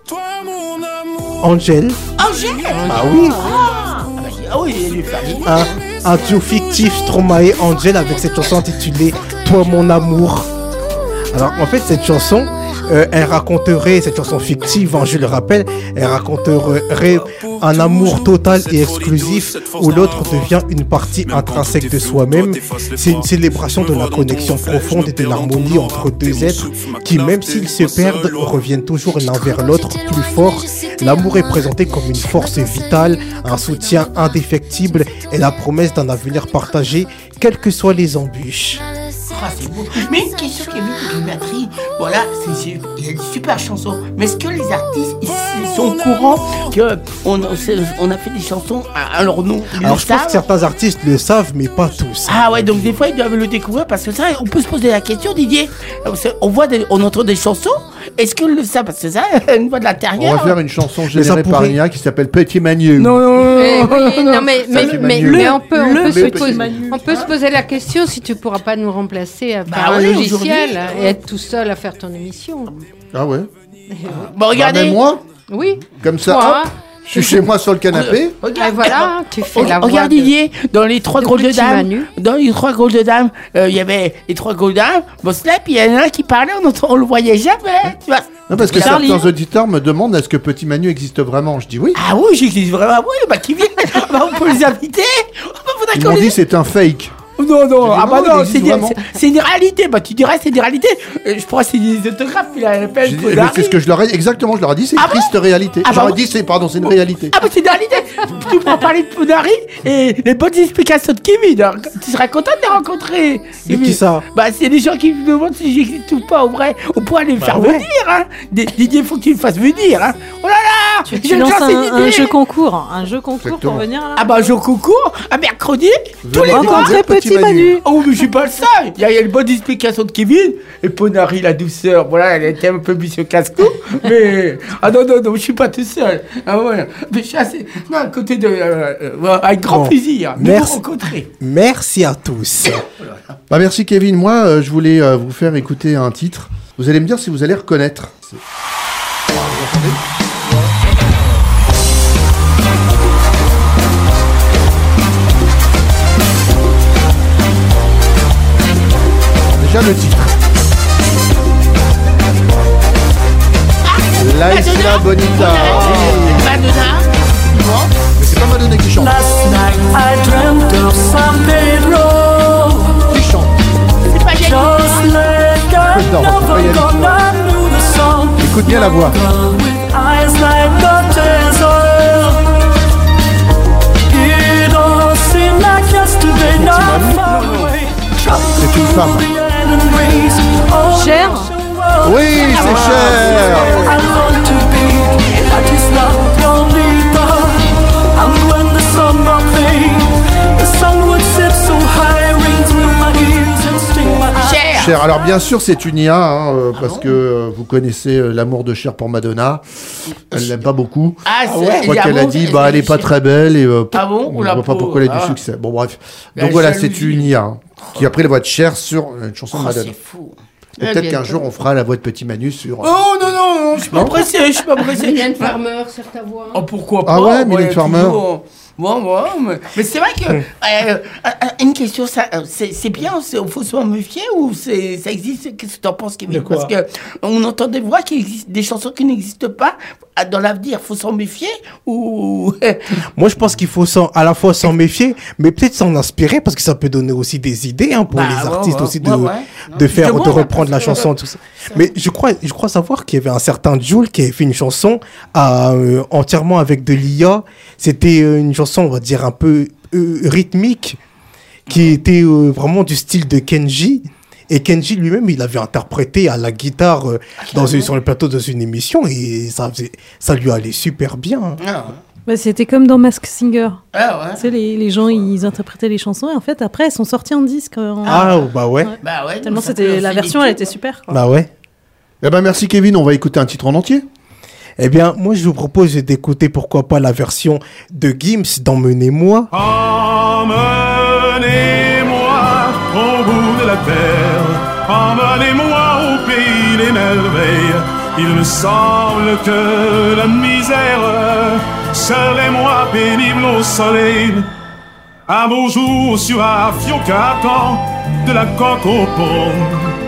Angèle. Angèle. Ah oui. Ah, bah, ah oui, il lui fait dire. Un, un duo fictif Stromae Angèle avec cette chanson intitulée Toi mon amour. Alors en fait cette chanson euh, elle raconterait, cette chanson fictive hein, je le rappelle, elle raconterait un amour total et exclusif où l'autre devient une partie intrinsèque de soi-même. C'est une célébration de la connexion profonde et de l'harmonie entre deux êtres qui, même s'ils se perdent, reviennent toujours l'un vers l'autre plus fort. L'amour est présenté comme une force vitale, un soutien indéfectible et la promesse d'un avenir partagé, quelles que soient les embûches. Ah, c'est beau. Mais une question qui est venue pour Dimitri, voilà, c'est, c'est- il y a des super chansons. Mais est-ce que les artistes ils, ils sont au courant qu'on on a fait des chansons à, à leur nom? Ils Alors le je pense savent que certains artistes le savent mais pas tous. Ah ouais, donc des fois ils doivent le découvrir parce que ça, on peut se poser la question, Didier. On voit, des, on entend des chansons. Est-ce qu'ils le savent? Parce que ça, une voix de On l'intérieur. va faire une chanson Mais ça générée par pourrait- I A qui s'appelle Petit Manu. Non, non, Eh oui, non, mais, mais, fait mais, Manu. mais on peut, on Le peut se petit poser, Manu. on peut se poser la question si tu pourras pas nous remplacer euh, par Bah un oui, logiciel aujourd'hui, et être tout seul à faire ton émission. Ah ouais. Bon, regardez. Bah, même moi, Oui. comme ça, Toi, hop, je suis chez moi sur le canapé. Et voilà, tu fais la voix. Regarde de- Didier, dans les trois de drôles de Petit dames, Manu. dans les trois drôles de dames, euh, il y avait les trois drôles de dames, Bosley, puis il y en a un qui parlait, on, entend- on le voyait jamais, tu vois. Non, parce que Charlie. certains auditeurs me demandent est-ce que Petit Manu existe vraiment. Je dis oui. Ah oui, j'existe vraiment, oui, bah qui vient, bah, on peut les inviter, bah, faudrait Ils qu'on m'ont les... dit c'est un fake. Non, non, J'ai dit ah bah non, il non, existe c'est, vraiment. c'est, c'est une réalité, bah tu dirais c'est une réalité, Euh, je crois que c'est des autographes, il appelle J'ai dit- mais c'est ce que je leur ai exactement, je leur ai dit, c'est une Ah bon triste réalité. Ah bah J'aurais bon dit c'est pardon, c'est une réalité. Ah bah c'est une réalité. Tu pourras parler de Ponari et les bonnes explications de Kevin. Alors, tu seras content de les rencontrer. De qui ça? Bah c'est des gens qui me demandent si j'existe ou pas au vrai. On pourra les faire ouais. venir hein. Des- Didier, faut que tu le fasses venir hein. Oh là là. Tu, j'ai tu lances déjà un, ces un idées. jeu concours, un jeu concours Exactement. pour venir là. Ah bah jour concours, un mercredi, tous les Venez mois. Rencontrer Petit Petit Manu. Manu. Oh mais je suis pas le seul. Il y a, il y a une bonne explication de Kevin et Ponari la douceur. Voilà, elle était un peu mise au casse-cou, mais ah non non non, je suis pas tout seul. Ah ouais, mais je suis assez non à côté de euh, euh, avec grand Bon, plaisir de merci. vous rencontrer. Merci à tous. Bah merci Kevin. Moi, euh, je voulais euh, vous faire écouter un titre. Vous allez me dire si vous allez reconnaître. C'est- Vous entendez ? Déjà le titre. La Isla Bonita. Oui. Madonna. Bon. Mais c'est pas Madonna qui chante. I dreamt of San Pedro, Qui chante. C'est pas Yannick. just like I Non, c'est pas never Yannick. gonna knew the song. Écoute bien la voix. With eyes like the desert, it all seemed like yesterday, not far away. C'est une femme. Cher. Oui, c'est cher. I long to be at his love, your leader. And when the summer came, the sun would set so high, ring through my ears and sting my eyes. Cher. Cher. Alors bien sûr c'est une I A hein, euh, parce que euh, vous connaissez euh, l'amour de Cher pour Madonna. Elle l'aime pas beaucoup. Ah, c'est- Je crois il y a qu'elle a bon, dit c'est- bah elle est pas très belle et euh, Ah bon, on ou ne la voit pas peau, pourquoi elle a du ah. succès. Bon bref. La Donc voilà, jalousie. c'est une I A hein, qui a pris la voix de Cher sur une chanson de Oh, Madonna. c'est fou. Et peut-être qu'un jour, on fera la voix de Petit Manu sur... Oh non, non, non, je suis pas pressé, je suis pas pressé. Mylène Farmer sur ta voix. Oh, pourquoi pas. Ah ouais, Mylène Farmer. Toujours... Bon, bon, mais, mais c'est vrai que euh, une question, ça, c'est, c'est bien, il faut se méfier ou c'est, ça existe? Qu'est-ce que tu en penses, Kevin? Parce que on entend des voix qui existent, des chansons qui n'existent pas. Dans l'avenir, faut s'en méfier ou? Moi, je pense qu'il faut s'en, à la fois s'en méfier, mais peut-être s'en inspirer parce que ça peut donner aussi des idées hein, pour bah, les artistes ouais, aussi de, ouais, ouais. de faire, de reprendre la chanson, tout ça. Mais je crois, je crois savoir qu'il y avait un certain Jul qui avait fait une chanson à, euh, entièrement avec de l'I A. C'était euh, une chanson, on va dire, un peu euh, rythmique, qui était euh, vraiment du style de Kenji. Et Kenji lui-même, il avait interprété à la guitare euh, dans une, sur le plateau de une émission et ça, faisait, ça lui allait super bien. Ah ouais. Bah, c'était comme dans Masked Singer. Ah ouais. Tu sais, les, les gens, ils interprétaient les chansons et en fait, après, elles sont sorties en disque. En... Ah, bah ouais. ouais. Bah ouais. Tellement c'était, la version, elle était super. Quoi. Bah ouais. Eh ben merci Kevin, on va écouter un titre en entier. Eh bien, moi, je vous propose d'écouter, pourquoi pas, la version de Gims d'Emmenez-moi. Emmenez-moi au bout de la terre, emmenez-moi au pays des merveilles. Il me semble que la misère serait moins pénible au soleil. Un beau jour sur un fioca attend de la coque au pont.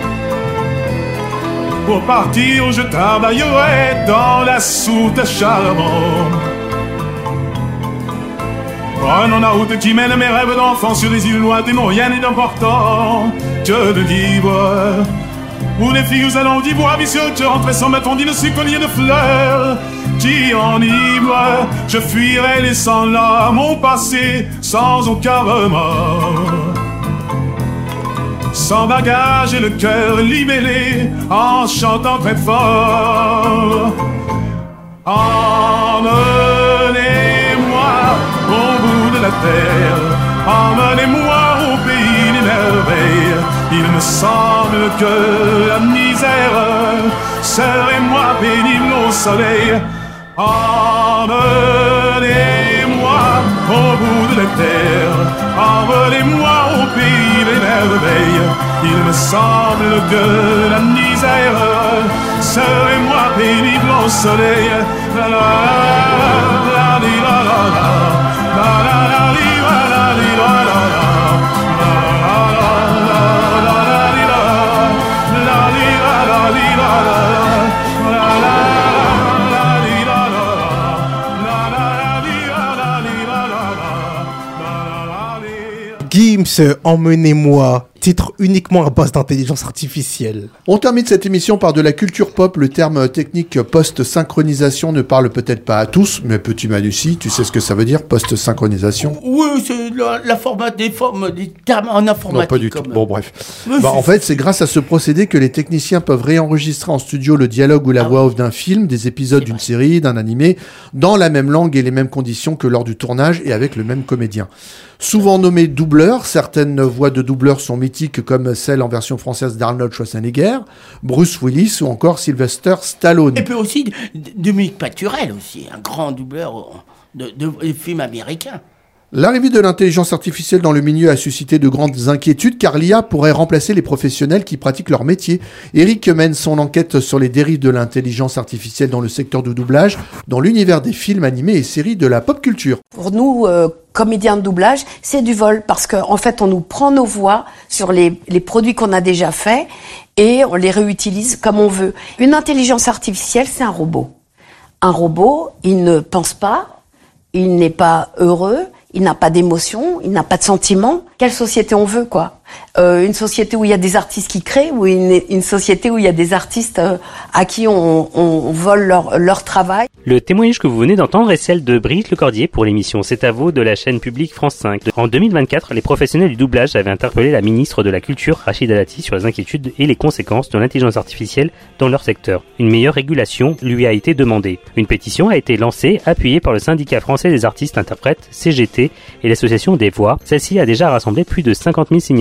Pour partir, je travaillerai dans la soute à charbon. Prenons la route qui mène mes rêves d'enfant sur des îles lointaines, rien n'est d'important que de vivre. Où les filles allons d'ivoire vicieux, je rentrais sans ma tondine sur collier de fleurs qui enivre. Je fuirai laissant là mon passé sans aucun remords. Sans bagage et le cœur libellé, en chantant très fort. Emmenez-moi au bout de la terre, emmenez-moi au pays des merveilles. Il me semble que la misère serait moins pénible au soleil. Emmenez-moi au bout de la terre, emmenez-moi au pays des merveilles. Il me semble que la misère serait moins pénible au soleil. La la la la la la la la la la la la. Gims, Emmenez-moi, titre uniquement à base d'intelligence artificielle. On termine cette émission par de la culture pop. Le terme technique post-synchronisation ne parle peut-être pas à tous, mais Petit Manu, si, tu sais ce que ça veut dire, post-synchronisation? Oui, c'est la, la format des formes, des termes en informatique. Non, pas du tout. Même. Bon, bref. Oui, bah, en fait, c'est grâce à ce procédé que les techniciens peuvent réenregistrer en studio le dialogue ou la ah, voix off d'un film, des épisodes d'une série, d'un animé, dans la même langue et les mêmes conditions que lors du tournage et avec le même comédien. Souvent nommés doubleurs, certaines voix de doubleurs sont mythiques comme celle en version française d'Arnold Schwarzenegger, Bruce Willis ou encore Sylvester Stallone. Et puis aussi Dominique Paturel aussi, un grand doubleur de, de, de films américains. L'arrivée de l'intelligence artificielle dans le milieu a suscité de grandes inquiétudes car l'I A pourrait remplacer les professionnels qui pratiquent leur métier. Eric mène son enquête sur les dérives de l'intelligence artificielle dans le secteur du doublage, dans l'univers des films animés et séries de la pop culture. Pour nous, euh, comédiens de doublage, c'est du vol parce qu'en en fait, on nous prend nos voix sur les, les produits qu'on a déjà faits et on les réutilise comme on veut. Une intelligence artificielle, c'est un robot. Un robot, il ne pense pas, il n'est pas heureux, il n'a pas d'émotion, il n'a pas de sentiments. Quelle société on veut, quoi? euh, Une société où il y a des artistes qui créent ou une, une société où il y a des artistes euh, à qui on, on vole leur, leur travail? Le témoignage que vous venez d'entendre est celle de Brigitte Lecordier pour l'émission C'est à vous de la chaîne publique France cinq. En deux mille vingt-quatre, les professionnels du doublage avaient interpellé la ministre de la Culture, Rachida Dati, sur les inquiétudes et les conséquences de l'intelligence artificielle dans leur secteur. Une meilleure régulation lui a été demandée. Une pétition a été lancée, appuyée par le syndicat français des artistes interprètes, C G T, et l'association des voix. Celle-ci a déjà rassemblé plus de cinquante mille signatures.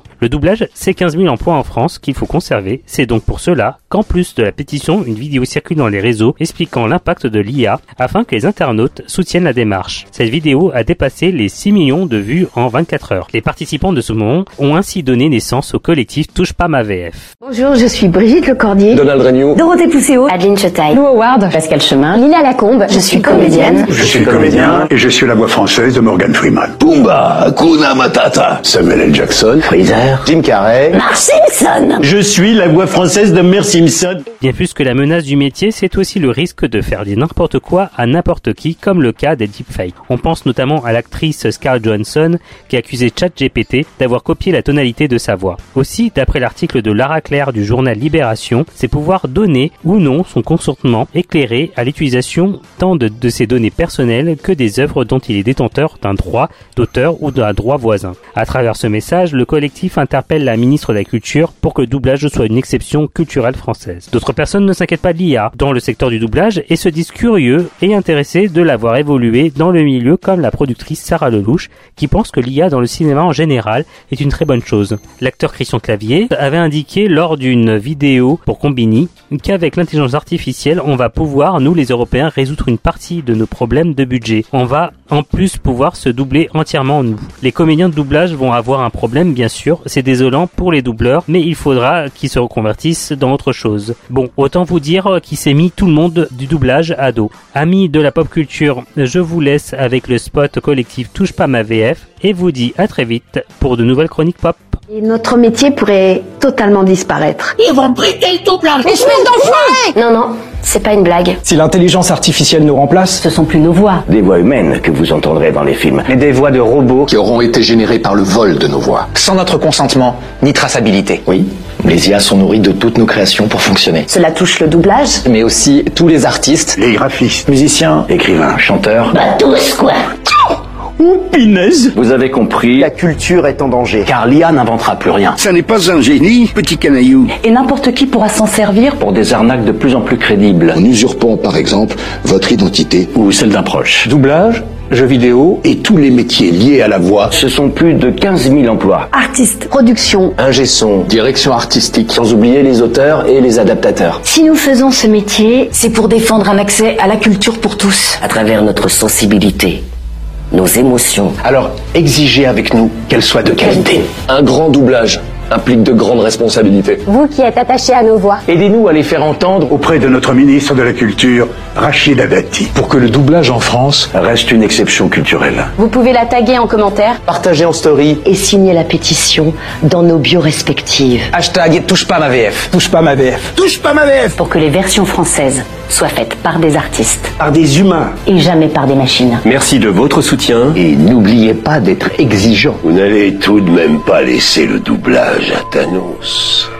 Le doublage, c'est quinze mille emplois en France qu'il faut conserver. C'est donc pour cela qu'en plus de la pétition, une vidéo circule dans les réseaux expliquant l'impact de l'I A afin que les internautes soutiennent la démarche. Cette vidéo a dépassé les six millions de vues en vingt-quatre heures. Les participants de ce moment ont ainsi donné naissance au collectif Touche pas ma V F. Bonjour, je suis Brigitte Lecordier, Donald Regnault, Dorothée Pousseau, Adeline Chetaille, Lou Howard, Pascal Chemin, Lila Lacombe, je suis comédienne. Je suis comédien et je suis la voix française de Morgan Freeman. Pumba, Hakuna Matata, Samuel L. Jackson, Freezer, Jim Carrey, Mark Simpson. Je suis la voix française de Mère Simpson. Bien plus que la menace du métier, c'est aussi le risque de faire dire n'importe quoi à n'importe qui, comme le cas des deepfakes. On pense notamment à l'actrice Scarlett Johansson qui accusait ChatGPT d'avoir copié la tonalité de sa voix. Aussi, d'après l'article de Lara Claire du journal Libération, c'est pouvoir donner ou non son consentement éclairé à l'utilisation tant de, de ses données personnelles que des œuvres dont il est détenteur d'un droit d'auteur ou d'un droit voisin. À travers ce message, le collectif interpelle la ministre de la Culture pour que le doublage soit une exception culturelle française. D'autres personnes ne s'inquiètent pas de l'I A dans le secteur du doublage et se disent curieux et intéressés de la voir évoluer dans le milieu, comme la productrice Sarah Lelouch qui pense que l'I A dans le cinéma en général est une très bonne chose. L'acteur Christian Clavier avait indiqué lors d'une vidéo pour Combini qu'avec l'intelligence artificielle, on va pouvoir, nous les Européens, résoudre une partie de nos problèmes de budget. On va en plus pouvoir se doubler entièrement nous. Les comédiens de doublage vont avoir un problème, bien sûr, c'est désolant pour les doubleurs, mais il faudra qu'ils se reconvertissent dans autre chose. Bon, autant vous dire qu'il s'est mis tout le monde du doublage à dos. Amis de la pop culture, je vous laisse avec le spot collectif Touche pas ma V F et vous dis à très vite pour de nouvelles chroniques pop. Et notre métier pourrait totalement disparaître. Ils vont brider le doublage. Mais je fais d'enfoiré. Non, non, c'est pas une blague. Si l'intelligence artificielle nous remplace, Ce sont plus nos voix. Des voix humaines que vous entendrez dans les films, mais des voix de robots qui auront été générées par le vol de nos voix. sans notre consentement, ni traçabilité. Oui, les I A sont nourries de toutes nos créations pour fonctionner. Cela touche le doublage. Mais aussi tous les artistes, Les graphistes, Musiciens, écrivains, chanteurs. Bah tous, quoi. Oh, pinaise! Vous avez compris, la culture est en danger, car l'I A n'inventera plus rien. ça n'est pas un génie, petit canaillou. Et n'importe qui pourra s'en servir. Pour des arnaques de plus en plus crédibles, En usurpant par exemple votre identité ou celle d'un proche. doublage, Jeux vidéo, et tous les métiers liés à la voix. ce sont plus de quinze mille emplois. Artistes, production. Ingé son, direction artistique, sans oublier les auteurs et les adaptateurs. Si nous faisons ce métier, c'est pour défendre un accès à la culture pour tous. À travers notre sensibilité, nos émotions. Alors, exigez avec nous qu'elles soient de qualité. Un grand doublage implique de grandes responsabilités. Vous qui êtes attachés à nos voix. Aidez-nous à les faire entendre Auprès de notre ministre de la Culture, Rachida Dati, pour que le doublage en France reste une exception culturelle. Vous pouvez la taguer en commentaire partagez en story. et signer la pétition dans nos bios respectives hashtag touche pas ma V F. Touche pas ma V F. Touche pas ma V F. pour que les versions françaises soient faites par des artistes Par des humains. et jamais par des machines. Merci de votre soutien et n'oubliez pas d'être exigeant. Vous n'allez tout de même pas laisser le doublage à Thanos.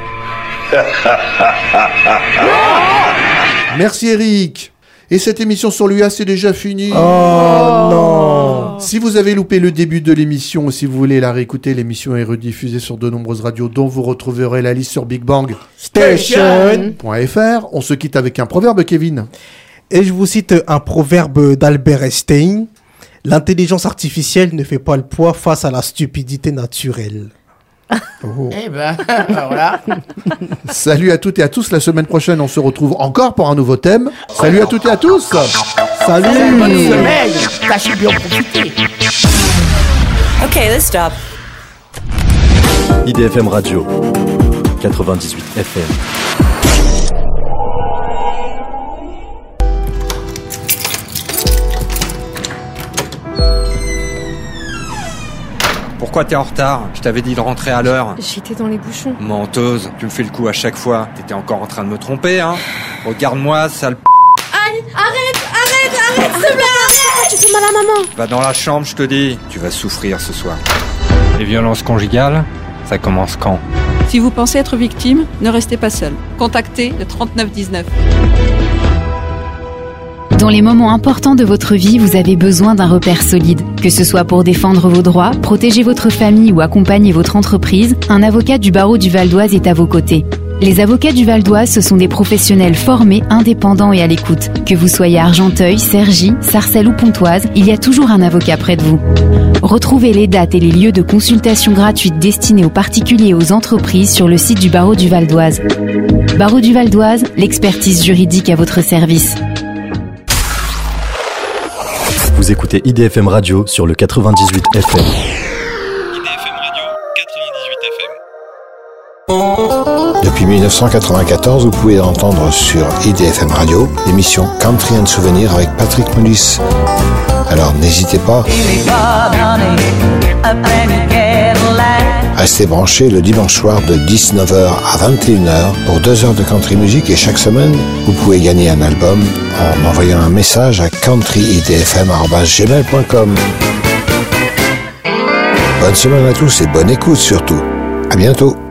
Merci Eric. Et cette émission sur l'U A, c'est déjà fini. Oh non. Si vous avez loupé le début de l'émission ou si vous voulez la réécouter, l'émission est rediffusée sur de nombreuses radios dont vous retrouverez la liste sur Big Bang Station. point F R. On se quitte avec un proverbe, Kevin. Et je vous cite un proverbe d'Albert Einstein. L'intelligence artificielle ne fait pas le poids face à la stupidité naturelle. Oh. Eh ben, voilà. Salut à toutes et à tous. La semaine prochaine, on se retrouve encore pour un nouveau thème. Salut à toutes et à tous. Salut. Bonne semaine. Tâchez bien profiter. Ok, let's stop. I D F M Radio, quatre-vingt-dix-huit F M. Pourquoi t'es en retard? Je t'avais dit de rentrer à l'heure. J'étais dans les bouchons. Menteuse, tu me fais le coup à chaque fois. T'étais encore en train de me tromper, hein? Regarde-moi, sale p***. Aïe, arrête, arrête, arrête, s'il te plaît, arrête. Tu fais mal à maman. Va dans la chambre, je te dis. Tu vas souffrir ce soir. Les violences conjugales, ça commence quand? Si vous pensez être victime, ne restez pas seul. Contactez le trente-neuf dix-neuf. Dans les moments importants de votre vie, vous avez besoin d'un repère solide. Que ce soit pour défendre vos droits, protéger votre famille ou accompagner votre entreprise, un avocat du barreau du Val d'Oise est à vos côtés. Les avocats du Val d'Oise, ce sont des professionnels formés, indépendants et à l'écoute. Que vous soyez à Argenteuil, Cergy, Sarcelles ou Pontoise, il y a toujours un avocat près de vous. Retrouvez les dates et les lieux de consultation gratuite destinés aux particuliers et aux entreprises sur le site du barreau du Val d'Oise. Barreau du Val d'Oise, l'expertise juridique à votre service. Vous écoutez I D F M Radio sur le quatre-vingt-dix-huit F M. Depuis mille neuf cent quatre-vingt-quatorze, vous pouvez entendre sur I D F M Radio l'émission Country and Souvenir avec Patrick Mullis. Alors n'hésitez pas. Restez branchés le dimanche soir de dix-neuf heures à vingt et une heures pour deux heures de country music et chaque semaine, vous pouvez gagner un album en envoyant un message à country i d f m arobase gmail point com. Bonne semaine à tous et bonne écoute surtout. À bientôt.